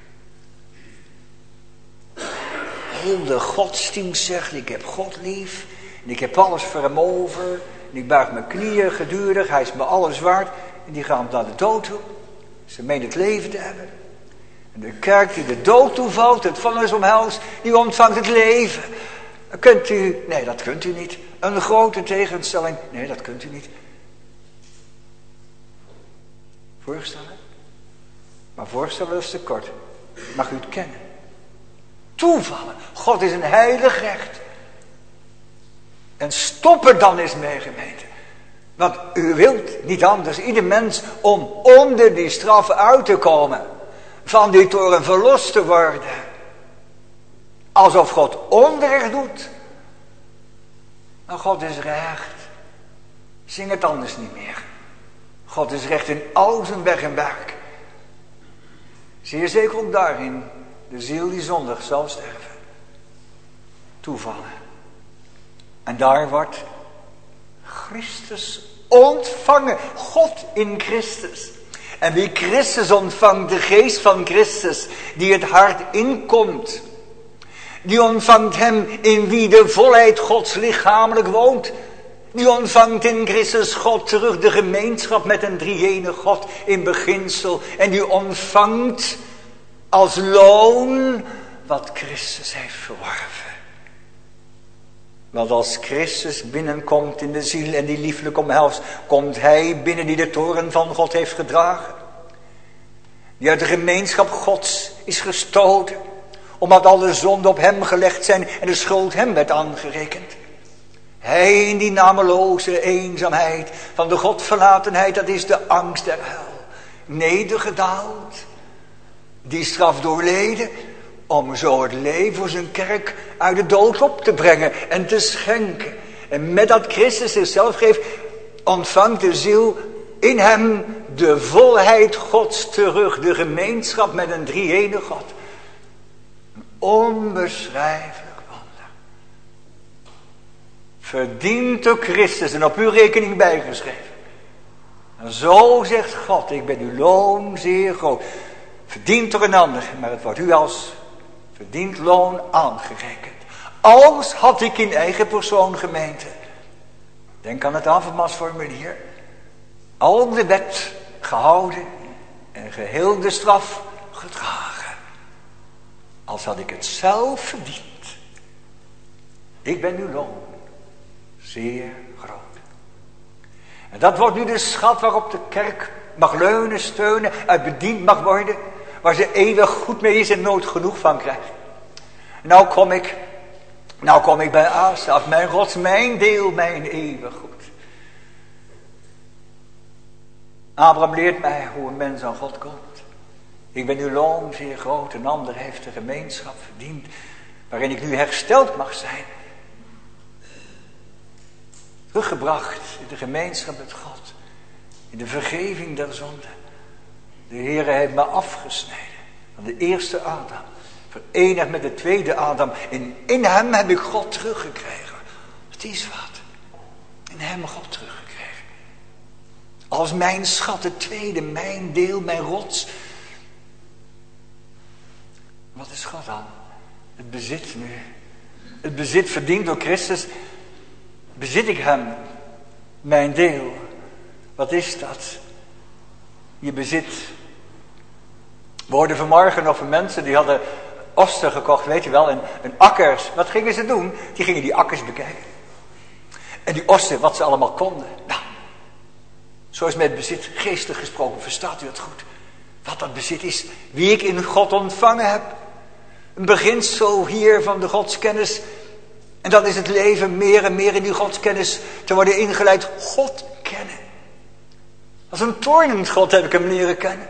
Heel de godsdienst zegt, ik heb God lief. En ik heb alles voor hem over. En ik buig mijn knieën gedurig. Hij is me alles waard. En die gaan naar de dood toe. Ze menen het leven te hebben. En de kerk die de dood toevalt, het vonnis omhelst, die ontvangt het leven. Kunt u, nee dat kunt u niet. Een grote tegenstelling, nee dat kunt u niet. Voorstellen? Maar voorstellen is te kort. Mag u het kennen? Toevallen. God is een heilig recht. En stop er dan eens mee, gemeente. Want u wilt niet anders, ieder mens, om onder die straf uit te komen. Van die toren verlost te worden. Alsof God onrecht doet. Maar God is recht. Zing het anders niet meer. God is recht in al zijn weg en werk. Zeer zeker ook daarin. De ziel die zondig zal sterven. Toevallen. En daar wordt Christus ontvangen. God in Christus. En wie Christus ontvangt, de geest van Christus, die het hart inkomt. Die ontvangt hem in wie de volheid Gods lichamelijk woont. Die ontvangt in Christus God terug de gemeenschap met een drie-enige God in beginsel. En die ontvangt als loon wat Christus heeft verworven. Want als Christus binnenkomt in de ziel en die lieflijk omhelst, komt hij binnen die de toren van God heeft gedragen. Die uit de gemeenschap Gods is gestoten, omdat alle zonden op hem gelegd zijn en de schuld hem werd aangerekend. Hij in die nameloze eenzaamheid van de Godverlatenheid, dat is de angst der hel, nedergedaald, die straf doorleden, om zo het leven voor zijn kerk uit de dood op te brengen en te schenken. En met dat Christus zichzelf geeft, ontvangt de ziel in hem de volheid Gods terug. De gemeenschap met een drie-enige God. Een onbeschrijfelijk wonder. Verdient door Christus en op uw rekening bijgeschreven. En zo zegt God, ik ben uw loon zeer groot. Verdient door een ander, maar het wordt u als verdient loon aangerekend. Als had ik in eigen persoon, gemeente. Denk aan het avondmaalsformulier. Al de wet gehouden en geheel de straf gedragen. Als had ik het zelf verdiend. Ik ben uw loon zeer groot. En dat wordt nu de schat waarop de kerk mag leunen, steunen, uit bediend mag worden. Waar ze eeuwig goed mee is en nooit genoeg van krijgt. Nou kom ik bij Asaf, mijn rots, mijn deel, mijn eeuwig goed. Abraham leert mij hoe een mens aan God komt. Ik ben uw loon zeer groot, een ander heeft de gemeenschap verdiend, waarin ik nu hersteld mag zijn. Teruggebracht in de gemeenschap met God, in de vergeving der zonden. De Heere heeft me afgesneden van de eerste Adam. Verenigd met de tweede Adam. En in hem heb ik God teruggekregen. Het is wat. In hem God teruggekregen. Als mijn schat, het tweede, mijn deel, mijn rots. Wat is God dan? Het bezit nu. Het bezit verdiend door Christus. Bezit ik hem. Mijn deel. Wat is dat? Je bezit We hoorden vanmorgen nog van mensen die hadden osten gekocht, weet je wel, en akkers. Wat gingen ze doen? Die gingen die akkers bekijken. En die osten, wat ze allemaal konden. Nou, zo is met bezit geestelijk gesproken, verstaat u het goed? Wat dat bezit is, wie ik in God ontvangen heb. Een beginsel hier van de godskennis. En dat is het leven meer en meer in die godskennis te worden ingeleid. God kennen. Als een toornend God heb ik hem leren kennen.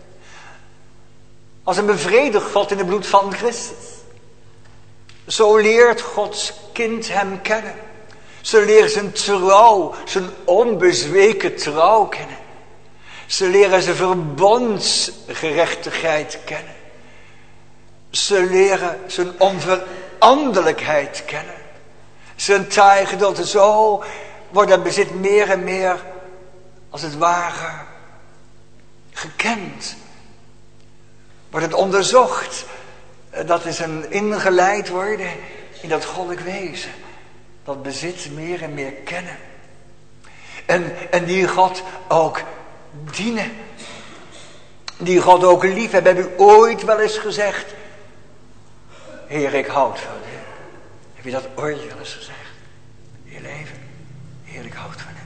Als een bevredigd God in het bloed van Christus. Zo leert Gods kind hem kennen. Ze leren zijn trouw, zijn onbezweken trouw kennen. Ze leren zijn verbondsgerechtigheid kennen. Ze leren zijn onveranderlijkheid kennen. Zijn taai geduld. Zo wordt dat bezit meer en meer als het ware gekend. Wordt het onderzocht. Dat is een ingeleid worden in dat goddelijk wezen. Dat bezit meer en meer kennen. En die God ook dienen. Die God ook lief hebben. Heb u ooit wel eens gezegd: Heer, ik houd van u. Heb je dat ooit wel eens gezegd? In je leven? Heer, ik houd van u.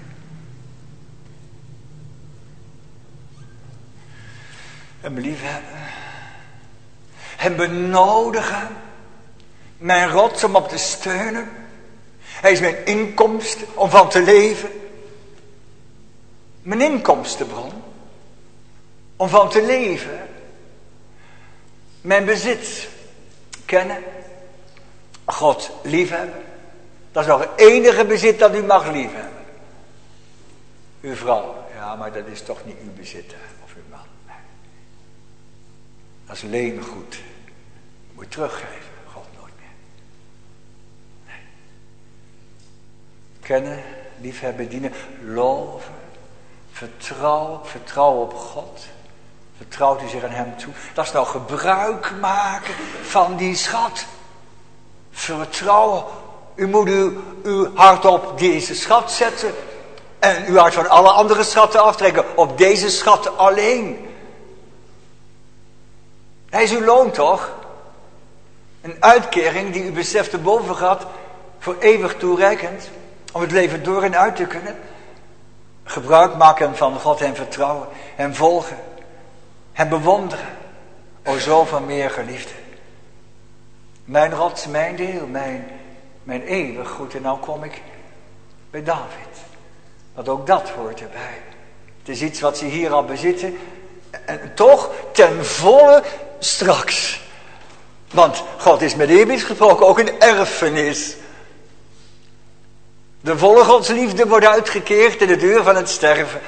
Hem liefhebben. Hem benodigen. Mijn rots om op te steunen. Hij is mijn inkomst om van te leven. Mijn inkomstenbron. Om van te leven. Mijn bezit kennen. God liefhebben. Dat is nog het enige bezit dat u mag liefhebben. Uw vrouw. Ja, maar dat is toch niet uw bezit, hè? Of uw man. Nee. Dat is leengoed. Moet je teruggeven. God nooit meer. Nee. Kennen, liefhebben, dienen, loven. Vertrouwen op God. Vertrouwt u zich aan hem toe. Dat is nou gebruik maken van die schat. Vertrouwen. U moet uw hart op deze schat zetten. En uw hart van alle andere schatten aftrekken. Op deze schat alleen. Hij is uw loon toch? Een uitkering die u beseft erboven gaat. Voor eeuwig toereikend. Om het leven door en uit te kunnen. Gebruik maken van God en vertrouwen. Hem volgen. Hem bewonderen. O zoveel meer geliefde. Mijn rots, mijn deel, mijn eeuwig goed. En nou kom ik bij David. Want ook dat hoort erbij. Het is iets wat ze hier al bezitten. En toch ten volle straks. Want God is met eerbied gesproken ook een erfenis. De volle godsliefde wordt uitgekeerd in de deur van het sterven.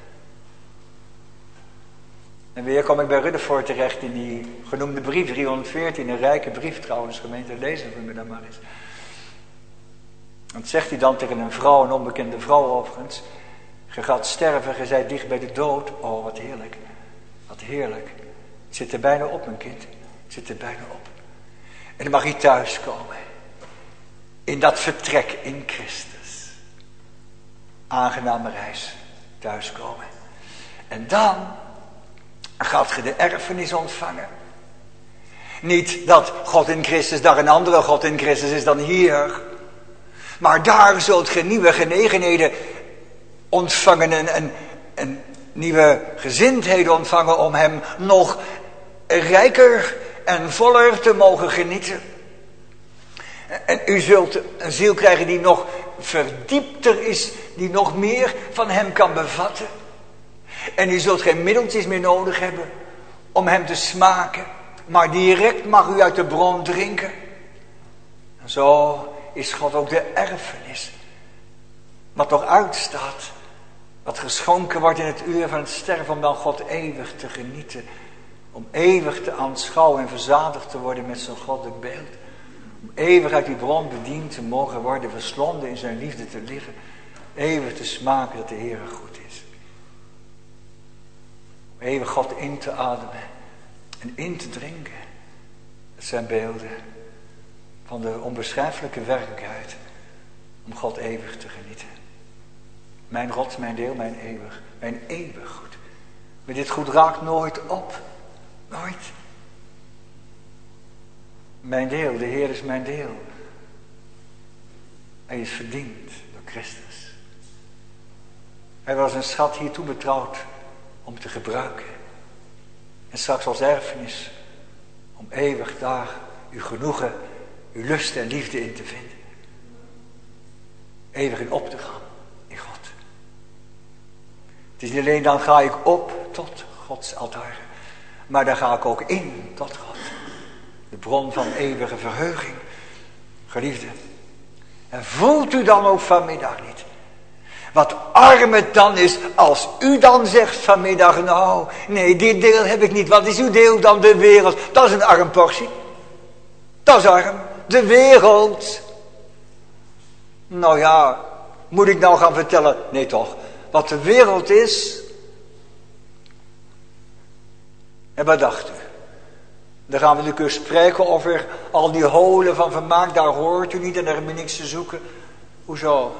En weer kom ik bij Rutherford terecht in die genoemde brief, 314, een rijke brief trouwens, gemeente, lezen we me dan maar eens. Want zegt hij dan tegen een vrouw, een onbekende vrouw overigens: je gaat sterven, je zijt dicht bij de dood. Oh, wat heerlijk, wat heerlijk. Het zit er bijna op, mijn kind, het zit er bijna op. En dan mag je thuiskomen, in dat vertrek in Christus. Aangename reis, thuiskomen. En dan gaat je de erfenis ontvangen. Niet dat God in Christus daar een andere God in Christus is dan hier. Maar daar zult je nieuwe genegenheden ontvangen en nieuwe gezindheden ontvangen om hem nog rijker en voller te mogen genieten. En u zult een ziel krijgen die nog verdiepter is, die nog meer van hem kan bevatten. En u zult geen middeltjes meer nodig hebben om hem te smaken, maar direct mag u uit de bron drinken. En zo is God ook de erfenis, wat nog uitstaat, wat geschonken wordt in het uur van het sterven, om dan God eeuwig te genieten, om eeuwig te aanschouwen en verzadigd te worden met zijn goddelijk beeld, om eeuwig uit die bron bediend te mogen worden, verslonden in zijn liefde te liggen, eeuwig te smaken dat de Heere goed is. Om eeuwig God in te ademen en in te drinken. Dat zijn beelden van de onbeschrijfelijke werkelijkheid om God eeuwig te genieten. Mijn rots, mijn deel, mijn eeuwig goed. Maar dit goed raakt nooit op. Nooit. Mijn deel, de Heer is mijn deel. Hij is verdiend door Christus. Hij was een schat hiertoe betrouwd om te gebruiken. En straks als erfenis om eeuwig daar uw genoegen, uw lust en liefde in te vinden. Eeuwig in op te gaan in God. Het is niet alleen dan ga ik op tot Gods altaar, maar dan ga ik ook in tot God. De bron van eeuwige verheuging. Geliefde. En voelt u dan ook vanmiddag niet wat arm het dan is als u dan zegt vanmiddag, nou, nee, dit deel heb ik niet. Wat is uw deel dan? De wereld. Dat is een arm portie. Dat is arm. De wereld. Nou ja, moet ik nou gaan vertellen? Nee toch. Wat de wereld is. En wat dacht u? Dan gaan we natuurlijk spreken over al die holen van vermaak. Daar hoort u niet en daar heb je niks te zoeken. Hoezo?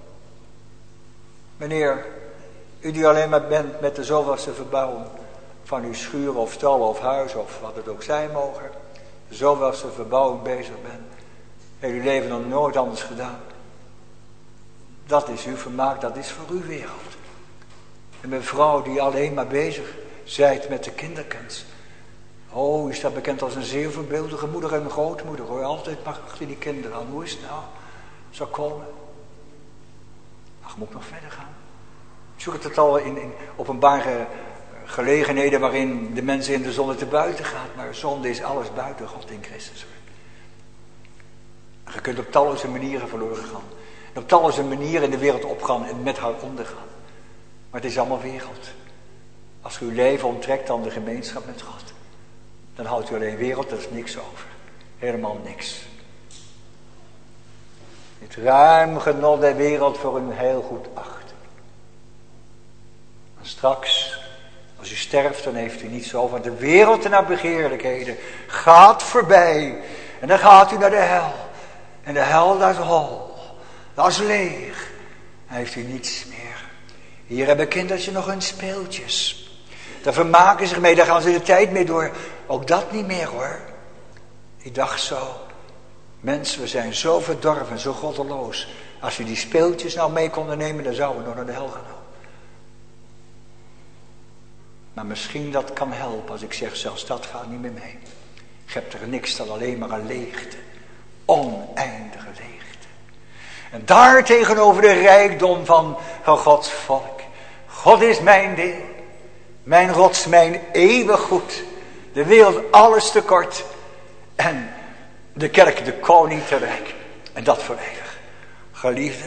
Meneer, u die alleen maar bent met de zoveelste verbouwing van uw schuur of stal of huis of wat het ook zijn mogen. De zoveelste verbouwing bezig bent. Heeft uw leven nog nooit anders gedaan. Dat is uw vermaak, dat is voor uw wereld. En mevrouw die alleen maar bezig zijt met de kinderkens. Oh, u staat bekend als een zeer voorbeeldige moeder en grootmoeder. Hoor, altijd maar achter die kinderen aan. Hoe is het nou? Zou komen. Ach, moet ik nog verder gaan? Zoek het al in openbare gelegenheden waarin de mensen in de zonde te buiten gaat. Maar zonde is alles buiten God in Christus. Je kunt op talloze manieren verloren gaan. En op talloze manieren in de wereld opgaan en met haar ondergaan. Maar het is allemaal wereld. Als u uw leven onttrekt aan de gemeenschap met God. Dan houdt u alleen wereld, er is niks over. Helemaal niks. Het ruim genot der wereld voor u heel goed acht. En straks, als u sterft, dan heeft u niet zo. Want de wereld en haar begeerlijkheden gaat voorbij. En dan gaat u naar de hel. En de hel, dat is hol. Dat is leeg. Dan heeft u niets meer. Hier hebben kindertje nog hun speeltjes. Daar vermaken ze zich mee, daar gaan ze de tijd mee door. Ook dat niet meer hoor. Ik dacht zo. Mensen, we zijn zo verdorven, zo goddeloos. Als we die speeltjes nou mee konden nemen, dan zouden we nog naar de hel gaan. Maar misschien dat kan helpen als ik zeg, zelfs dat gaat niet meer mee. Je hebt er niks dan alleen maar een leegte. Oneindige leegte. En daar tegenover de rijkdom van Gods volk. God is mijn deel. Mijn rots, mijn eeuwig goed. De wereld alles tekort. En de kerk, de koning te rijk. En dat voor eeuwig. Geliefde.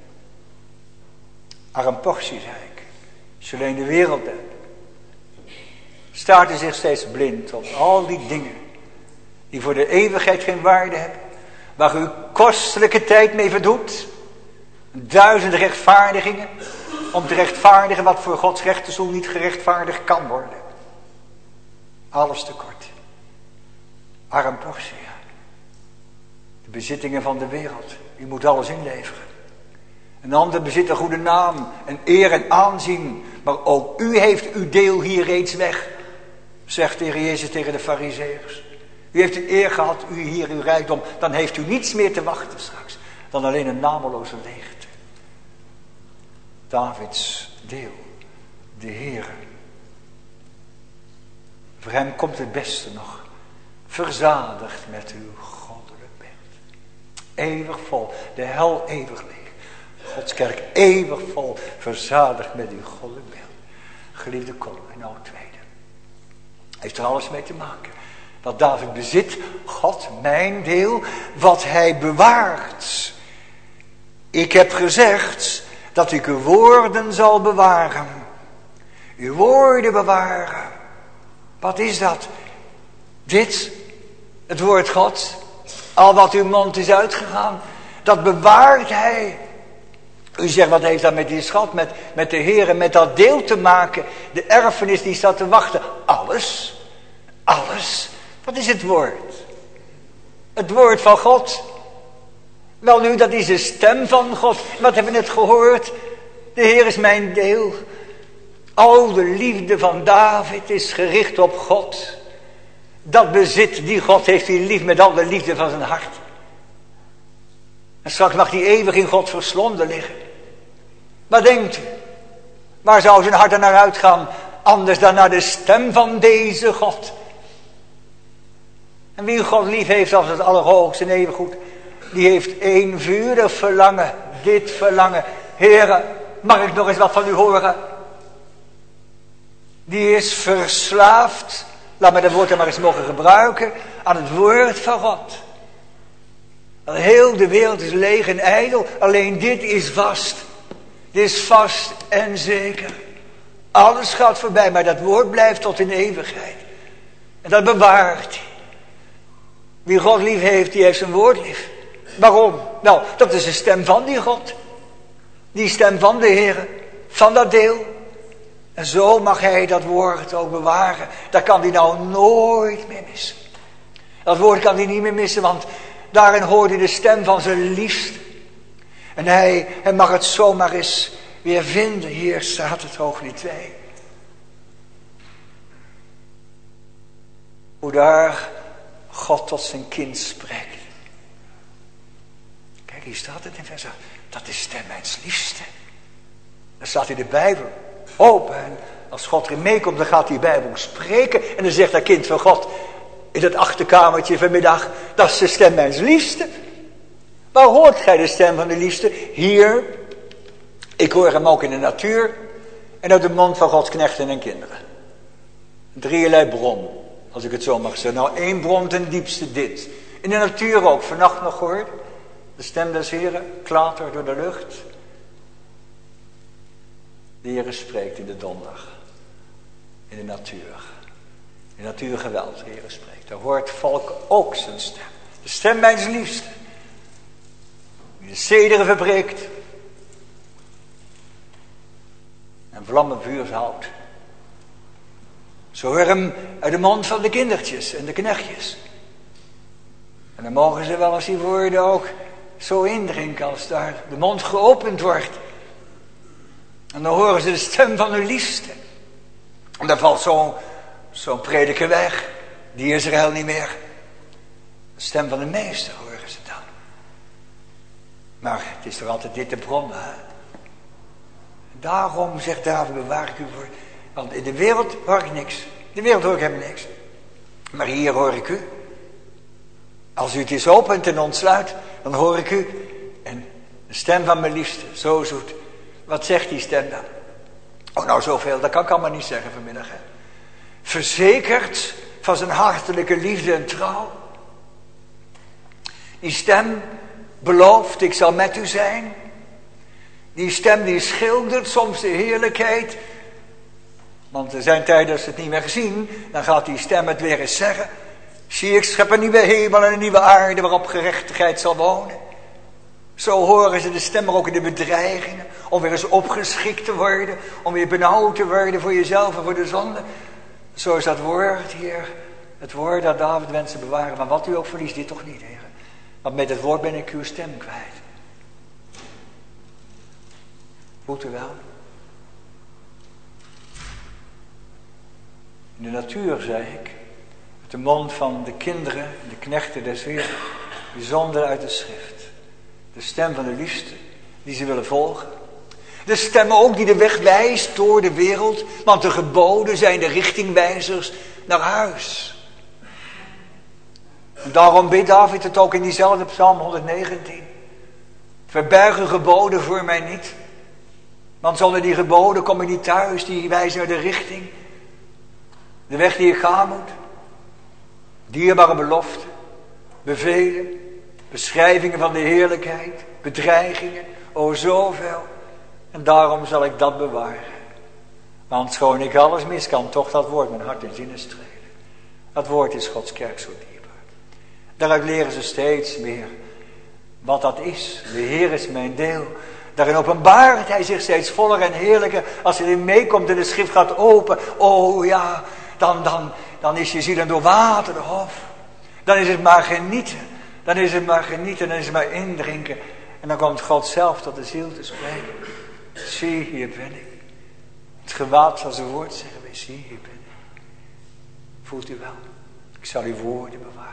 Arm portie, zei ik. Als je alleen de wereld bent. Staart u zich steeds blind op al die dingen. Die voor de eeuwigheid geen waarde hebben. Waar u kostelijke tijd mee verdoet. Duizenden rechtvaardigingen. Om te rechtvaardigen wat voor Gods rechterstoel niet gerechtvaardigd kan worden. Alles tekort. Arm portie. De bezittingen van de wereld. U moet alles inleveren. Een ander bezit een goede naam. En eer en aanzien. Maar ook u heeft uw deel hier reeds weg. Zegt de Heer Jezus tegen de Farizeeërs. U heeft de eer gehad, u hier uw rijkdom. Dan heeft u niets meer te wachten straks. Dan alleen een nameloze leegte. Davids deel. De Heere. Voor hem komt het beste nog. Verzadigd met uw goddelijk beeld. Eeuwig vol. De hel eeuwig leeg. Gods kerk eeuwig vol. Verzadigd met uw goddelijk beeld. Geliefde kom. En nou tweede. Heeft er alles mee te maken. Wat David bezit. God mijn deel. Wat hij bewaart. Ik heb gezegd. Dat ik uw woorden zal bewaren. Uw woorden bewaren. Wat is dat? Dit, het woord God, al wat uw mond is uitgegaan, dat bewaart hij. U zegt, wat heeft dat met die schat, met de Heer en met dat deel te maken? De erfenis die staat te wachten. Alles, alles. Wat is het woord? Het woord van God. Wel nu, dat is de stem van God. Wat hebben we net gehoord? De Heer is mijn deel. Al de liefde van David is gericht op God. Dat bezit die God heeft hij lief met al de liefde van zijn hart. En straks mag hij eeuwig in God verslonden liggen. Wat denkt u? Waar zou zijn hart er naar uitgaan? Anders dan naar de stem van deze God. En wie God lief heeft als het allerhoogste en eeuwiggoed, die heeft één vurig verlangen. Dit verlangen. Heere, mag ik nog eens wat van u horen? Die is verslaafd, laat me dat woord er maar eens mogen gebruiken, aan het woord van God. Heel de wereld is leeg en ijdel, alleen dit is vast. Dit is vast en zeker. Alles gaat voorbij, maar dat woord blijft tot in eeuwigheid. En dat bewaart hij. Wie God lief heeft, die heeft zijn woord lief. Waarom? Nou, dat is de stem van die God. Die stem van de Heer, van dat deel. En zo mag hij dat woord ook bewaren. Dat kan hij nou nooit meer missen. Dat woord kan hij niet meer missen, want daarin hoort hij de stem van zijn liefste. En hij mag het zomaar eens weer vinden. Hier staat het Hooglied 2. Hoe daar God tot zijn kind spreekt. Kijk, hier staat het in vers 8. Dat is de stem mijns liefste. Dan staat in de Bijbel open. En als God erin meekomt, dan gaat die Bijbel spreken. En dan zegt dat kind van God in het achterkamertje vanmiddag, dat is de stem mijns liefste. Waar hoort gij de stem van de liefste? Hier. Ik hoor hem ook in de natuur. En uit de mond van Gods knechten en kinderen. Drieërlei bron, als ik het zo mag zeggen. Nou, één bron ten diepste dit. In de natuur ook, vannacht nog gehoord. De stem des Heren klatert door de lucht. De Heere spreekt in de donder. In de natuur. In de natuur geweld, de Heere spreekt. Daar hoort volk ook zijn stem. De stem mijns liefste. Die de cederen verbreekt. En vlammen vuurs houdt. Zo hoor hem uit de mond van de kindertjes en de knechtjes. En dan mogen ze wel als die woorden ook zo indrinken als daar de mond geopend wordt. En dan horen ze de stem van hun liefste. En dan valt zo'n prediker weg. Die is er heel niet meer. De stem van de meester horen ze dan. Maar het is toch altijd dit de bron, hè? Daarom zegt David, bewaar ik u voor. Want in de wereld hoor ik niks. In de wereld hoor ik helemaal niks. Maar hier hoor ik u. Als u het eens opent en ontsluit, dan hoor ik u. En de stem van mijn liefste, zo zoet. Wat zegt die stem dan? Oh, nou zoveel, dat kan ik allemaal niet zeggen vanmiddag. Hè. Verzekerd van zijn hartelijke liefde en trouw. Die stem belooft, ik zal met u zijn. Die stem die schildert soms de heerlijkheid. Want er zijn tijden dat ze het niet meer gezien. Dan gaat die stem het weer eens zeggen. Zie, ik schep een nieuwe hemel en een nieuwe aarde waarop gerechtigheid zal wonen. Zo horen ze de stem ook in de bedreigingen. Om weer eens opgeschikt te worden. Om weer benauwd te worden voor jezelf en voor de zonde. Zo is dat woord hier. Het woord dat David wenst te bewaren. Maar wat u ook verliest, dit toch niet, Heer. Want met het woord ben ik uw stem kwijt. Voelt u wel? In de natuur, zei ik. Uit de mond van de kinderen, de knechten des Heeren. Bijzonder uit de schrift. De stem van de liefste, die ze willen volgen. De stem ook die de weg wijst door de wereld. Want de geboden zijn de richtingwijzers naar huis. En daarom bidt David het ook in diezelfde psalm 119. Verberg uw geboden voor mij niet. Want zonder die geboden kom ik niet thuis. Die wijzen naar de richting. De weg die ik gaan moet. Dierbare beloften. Bevelen. Beschrijvingen van de heerlijkheid. Bedreigingen. O zoveel. En daarom zal ik dat bewaren. Want schoon ik alles mis, kan toch dat woord mijn hart en zinnen strelen. Dat woord is Gods kerk zo dierbaar. Daaruit leren ze steeds meer wat dat is. De Heer is mijn deel. Daarin openbaart hij zich steeds voller en heerlijker. Als hij erin meekomt en de schrift gaat open. Oh ja, dan is je ziel een doorwaterde hof. Dan is het maar genieten. Dan is het maar genieten. Dan is het maar indrinken. En dan komt God zelf tot de ziel te spreken. Zie, hier ben ik. Het gewaad zal zijn woord zeggen. Zie, hier ben ik. Voelt u wel? Ik zal uw woorden bewaren.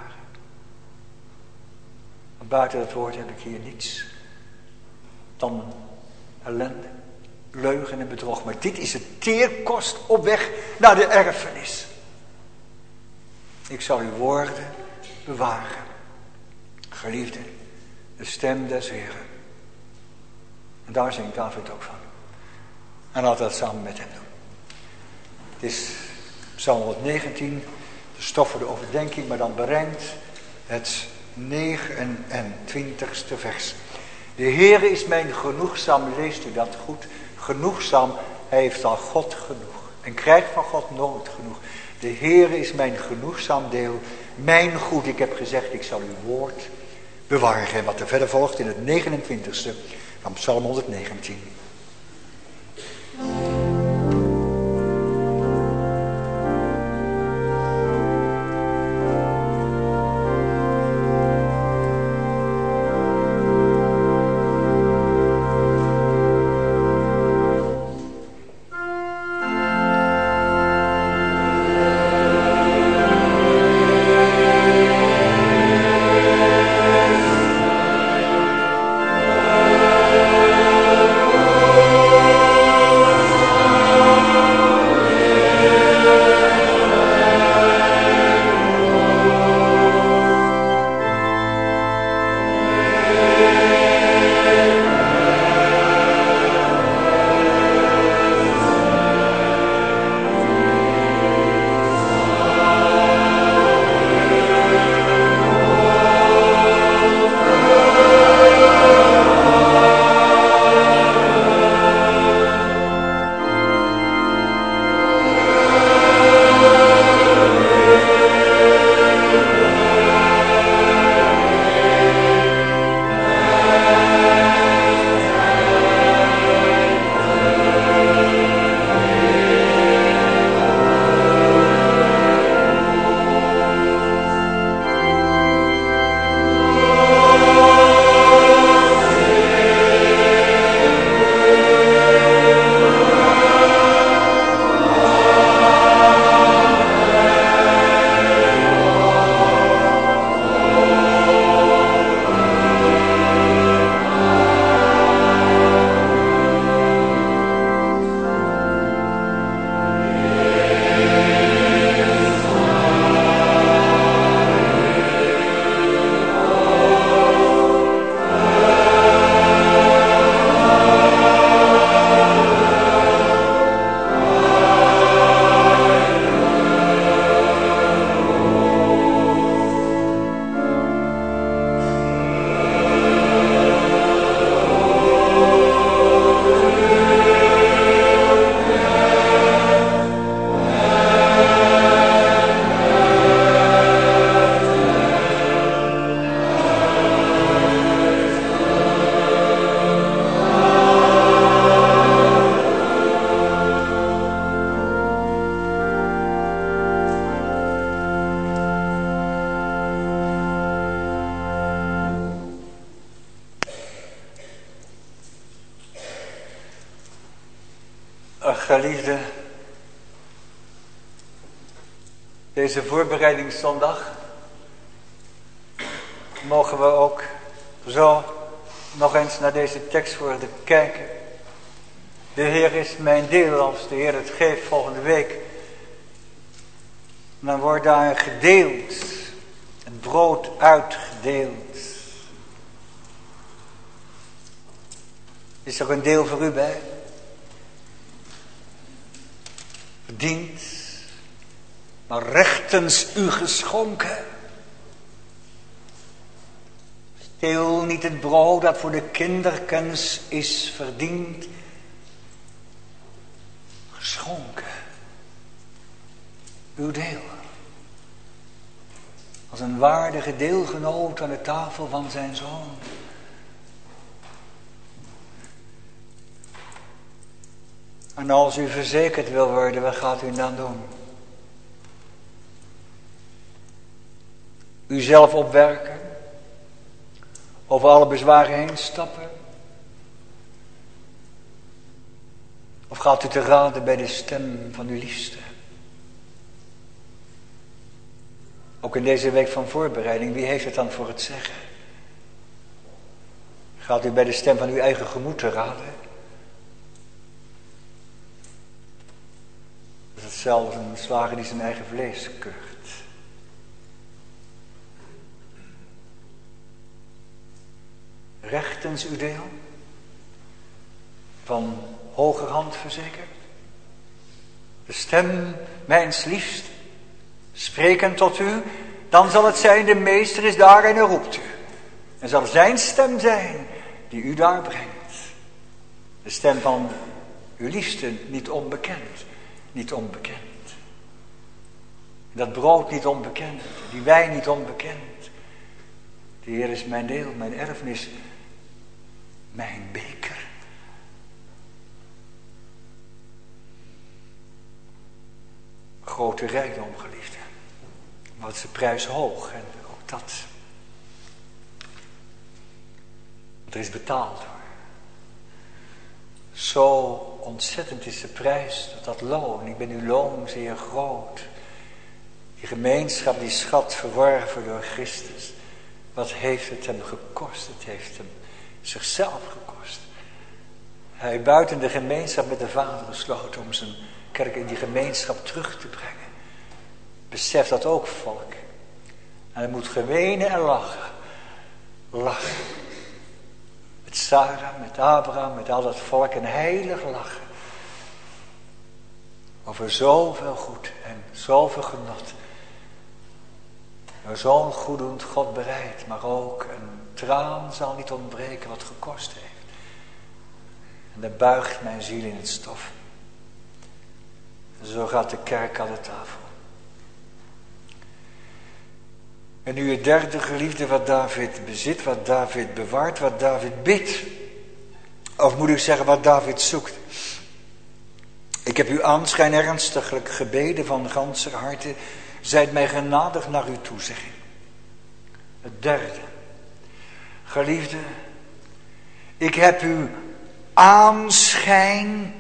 Maar buiten dat woord heb ik hier niets dan ellende, leugen en bedrog. Maar dit is het teerkost op weg naar de erfenis. Ik zal uw woorden bewaren. Geliefde, de stem des Heren. En daar zingt David ook van. En laten we dat samen met hem doen. Het is Psalm 119, de stof voor de overdenking, maar dan bereikt het 29ste vers. De Heere is mijn genoegzaam, leest u dat goed? Genoegzaam, hij heeft al God genoeg. En krijgt van God nooit genoeg. De Heere is mijn genoegzaam deel, mijn goed. Ik heb gezegd, ik zal uw woord bewaren. En wat er verder volgt in het 29ste van Psalm 119. Geliefde, deze voorbereidingszondag mogen we ook zo nog eens naar deze tekstwoorden kijken. De Heer is mijn deel, als de Heer het geeft volgende week. Dan wordt daar gedeeld, het brood uitgedeeld. Is er een deel voor u bij? Verdiend, maar rechtens u geschonken. Steel niet het brood dat voor de kinderkens is verdiend. Geschonken. Uw deel. Als een waardige deelgenoot aan de tafel van zijn zoon. En als u verzekerd wil worden, wat gaat u dan doen? Uzelf opwerken? Over alle bezwaren heen stappen? Of gaat u te raden bij de stem van uw liefste? Ook in deze week van voorbereiding, wie heeft het dan voor het zeggen? Gaat u bij de stem van uw eigen gemoed te raden? Dat is hetzelfde als een slager die zijn eigen vlees keurt. Rechtens uw deel? Van hogerhand verzekerd? De stem mijns liefst, spreken tot u, dan zal het zijn, de meester is daar en hij roept u. En zal zijn stem zijn die u daar brengt. De stem van uw liefste, niet onbekend, niet onbekend. Dat brood niet onbekend, die wijn niet onbekend. De Heer is mijn deel, mijn erfenis, mijn beker. Grote rijkdom, geliefde. Wat is de prijs hoog en ook dat. Er is betaald hoor. Zo ontzettend is de prijs, dat loon. Ik ben uw loon zeer groot. Die gemeenschap, die schat verworven door Christus. Wat heeft het hem gekost? Het heeft hem zichzelf gekost. Hij heeft buiten de gemeenschap met de Vader gesloten om zijn kerk in die gemeenschap terug te brengen. Besef dat ook, volk. En hij moet gewenen en lachen. Lachen. Met Sarah, met Abraham, met al dat volk een heilig lachen. Over zoveel goed en zoveel genot. Door zo'n goeddoend God bereid, maar ook een traan zal niet ontbreken wat gekost heeft. En dan buigt mijn ziel in het stof. En zo gaat de kerk aan de tafel. En nu het derde, geliefde, wat David bezit, wat David bewaart, wat David bidt. Of moet ik zeggen, wat David zoekt. Ik heb uw aanschijn ernstiglijk gebeden van ganser harte. Zijt mij genadig naar uw toezegging. Het derde. Geliefde, ik heb uw aanschijn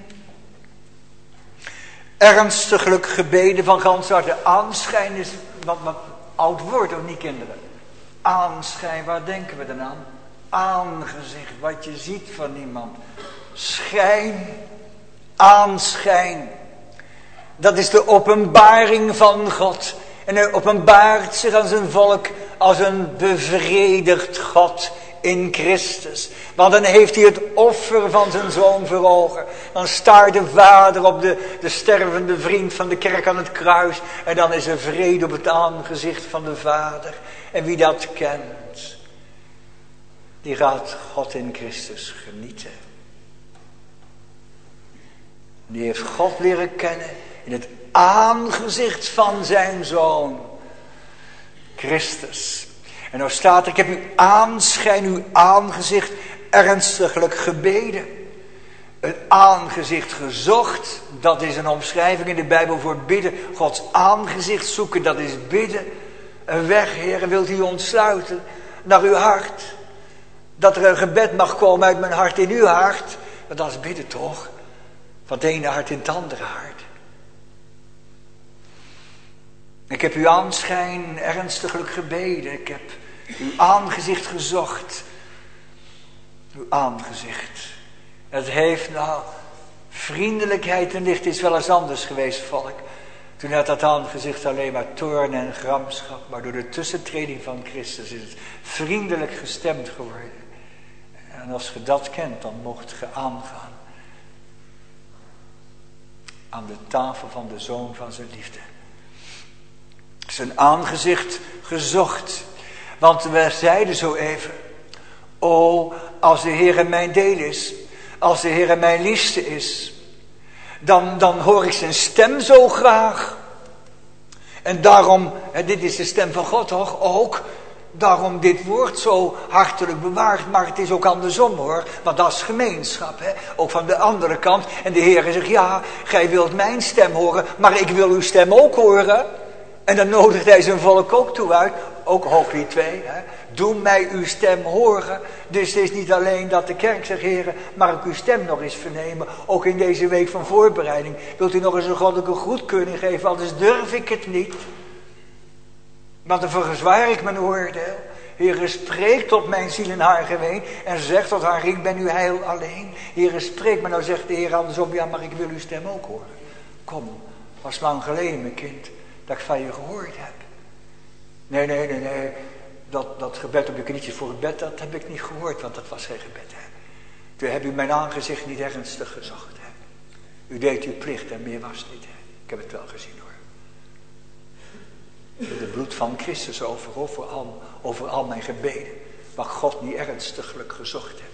ernstiglijk gebeden van ganser harte. Aanschijn is wat oud woord, of niet, kinderen? Aanschijn, waar denken we dan aan? Aangezicht, wat je ziet van iemand. Schijn, aanschijn. Dat is de openbaring van God. En hij openbaart zich aan zijn volk als een bevredigd God in Christus. Want dan heeft hij het offer van zijn zoon voor ogen. Dan staart de vader op de stervende vriend van de kerk aan het kruis. En dan is er vrede op het aangezicht van de vader. En wie dat kent, die gaat God in Christus genieten. Die heeft God leren kennen in het aangezicht van zijn zoon, Christus. En nou staat er, ik heb uw aanschijn, uw aangezicht ernstiglijk gebeden. Het aangezicht gezocht, dat is een omschrijving in de Bijbel voor bidden. Gods aangezicht zoeken, dat is bidden. Een weg, Heer, wilt u ontsluiten naar uw hart. Dat er een gebed mag komen uit mijn hart in uw hart. Want dat is bidden toch? Van het ene hart in het andere hart. Ik heb uw aanschijn ernstiglijk gebeden. Ik heb uw aangezicht gezocht. Uw aangezicht. Het heeft nou, vriendelijkheid en licht is wel eens anders geweest, volk. Toen had dat aangezicht alleen maar toorn en gramschap. Maar door de tussentreding van Christus is het vriendelijk gestemd geworden. En als je dat kent, dan mocht je aangaan. Aan de tafel van de zoon van zijn liefde. Zijn aangezicht gezocht. Want we zeiden zo even. O, als de Heer mijn deel is. Als de Heer mijn liefste is. Dan hoor ik zijn stem zo graag. En daarom, dit is de stem van God toch ook. Daarom dit woord zo hartelijk bewaard. Maar het is ook andersom hoor. Want dat is gemeenschap. Ook van de andere kant. En de Heer zegt, ja, gij wilt mijn stem horen. Maar ik wil uw stem ook horen. En dan nodigt hij zijn volk ook toe uit. Ook Hooglied 2. Doe mij uw stem horen. Dus het is niet alleen dat de kerk zegt, heren, maar ik uw stem nog eens vernemen. Ook in deze week van voorbereiding. Wilt u nog eens een goddelijke goedkeuring geven, anders durf ik het niet. Want dan verzwaar ik mijn oordeel. Heere, spreek tot mijn ziel in haar geween en zeg tot haar, ik ben uw heil alleen. Heere, spreek, maar nou zegt de Heer andersom, ja, maar ik wil uw stem ook horen. Kom, was lang geleden, mijn kind, dat ik van je gehoord heb. Nee, dat gebed op je knietjes voor het bed, dat heb ik niet gehoord, want dat was geen gebed. Hè. Toen heb u mijn aangezicht niet ernstig gezocht. Hè. U deed uw plicht en meer was het niet. Hè. Ik heb het wel gezien hoor. Het bloed van Christus over al mijn gebeden, wat God niet ernstiglijk gezocht heeft.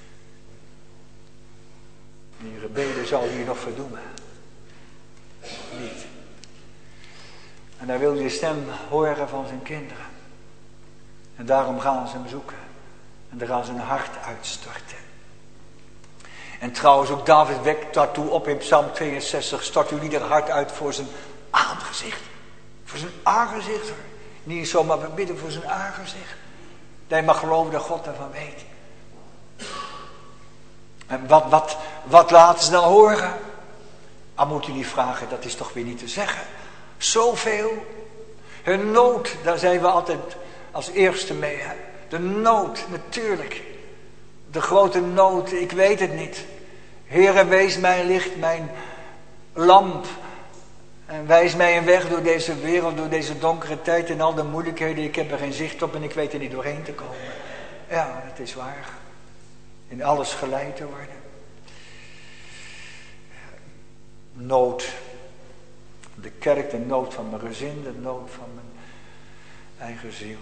Die gebeden zal hij nog verdoemen. Niet. En hij wil de stem horen van zijn kinderen. En daarom gaan ze hem zoeken. En daar gaan ze hun hart uitstorten. En trouwens ook David wekt daartoe op in Psalm 62. Stort u ieder hart uit voor zijn aangezicht. Voor zijn aangezicht. Niet zomaar bidden voor zijn aangezicht. Dat je mag geloven dat God daarvan weet. En wat laten ze dan horen? Dan moet u niet vragen, dat is toch weer niet te zeggen. Zoveel. Hun nood, daar zijn we altijd als eerste mee. Hè? De nood, natuurlijk. De grote nood, ik weet het niet. Heere, wees mijn licht, mijn lamp. En wijs mij een weg door deze wereld, door deze donkere tijd en al de moeilijkheden. Ik heb er geen zicht op en ik weet er niet doorheen te komen. Ja, het is waar. In alles geleid te worden. Nood. De kerk, de nood van mijn gezin, de nood van mijn eigen ziel.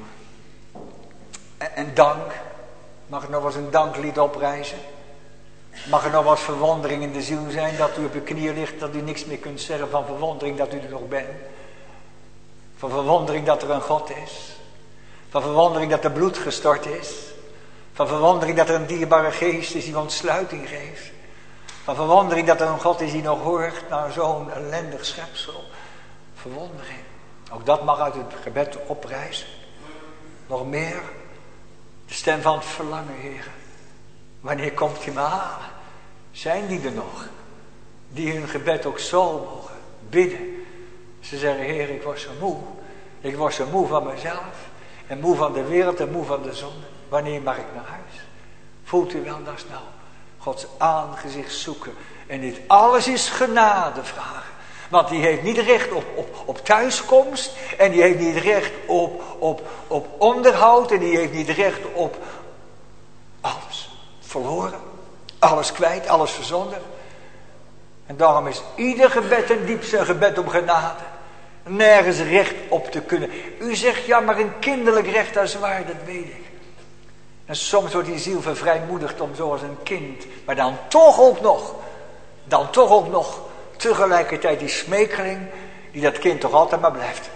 En dank. Mag er nog wel eens een danklied oprijzen? Mag er nog wel eens verwondering in de ziel zijn dat u op uw knieën ligt, dat u niks meer kunt zeggen van verwondering dat u er nog bent? Van verwondering dat er een God is? Van verwondering dat er bloed gestort is? Van verwondering dat er een dierbare geest is die ontsluiting geeft? Van verwondering dat er een God is die nog hoort naar zo'n ellendig schepsel? Verwondering. Ook dat mag uit het gebed oprijzen. Nog meer. De stem van het verlangen, Heer. Wanneer komt hij me halen? Zijn die er nog? Die hun gebed ook zo mogen bidden. Ze zeggen, Heer, ik word zo moe. Ik word zo moe van mezelf. En moe van de wereld en moe van de zon. Wanneer mag ik naar huis? Voelt u wel, dat is nou Gods aangezicht zoeken. En dit alles is genade vragen. Want die heeft niet recht op thuiskomst. En die heeft niet recht op onderhoud. En die heeft niet recht op alles. Verloren. Alles kwijt. Alles verzonden. En daarom is ieder gebed een diepste gebed om genade. Nergens recht op te kunnen. U zegt, ja, maar een kinderlijk recht, dat is waar, dat weet ik. En soms wordt die ziel vervrijmoedigd om zoals een kind. Maar dan toch ook nog, tegelijkertijd die smeekeling, die dat kind toch altijd maar blijft.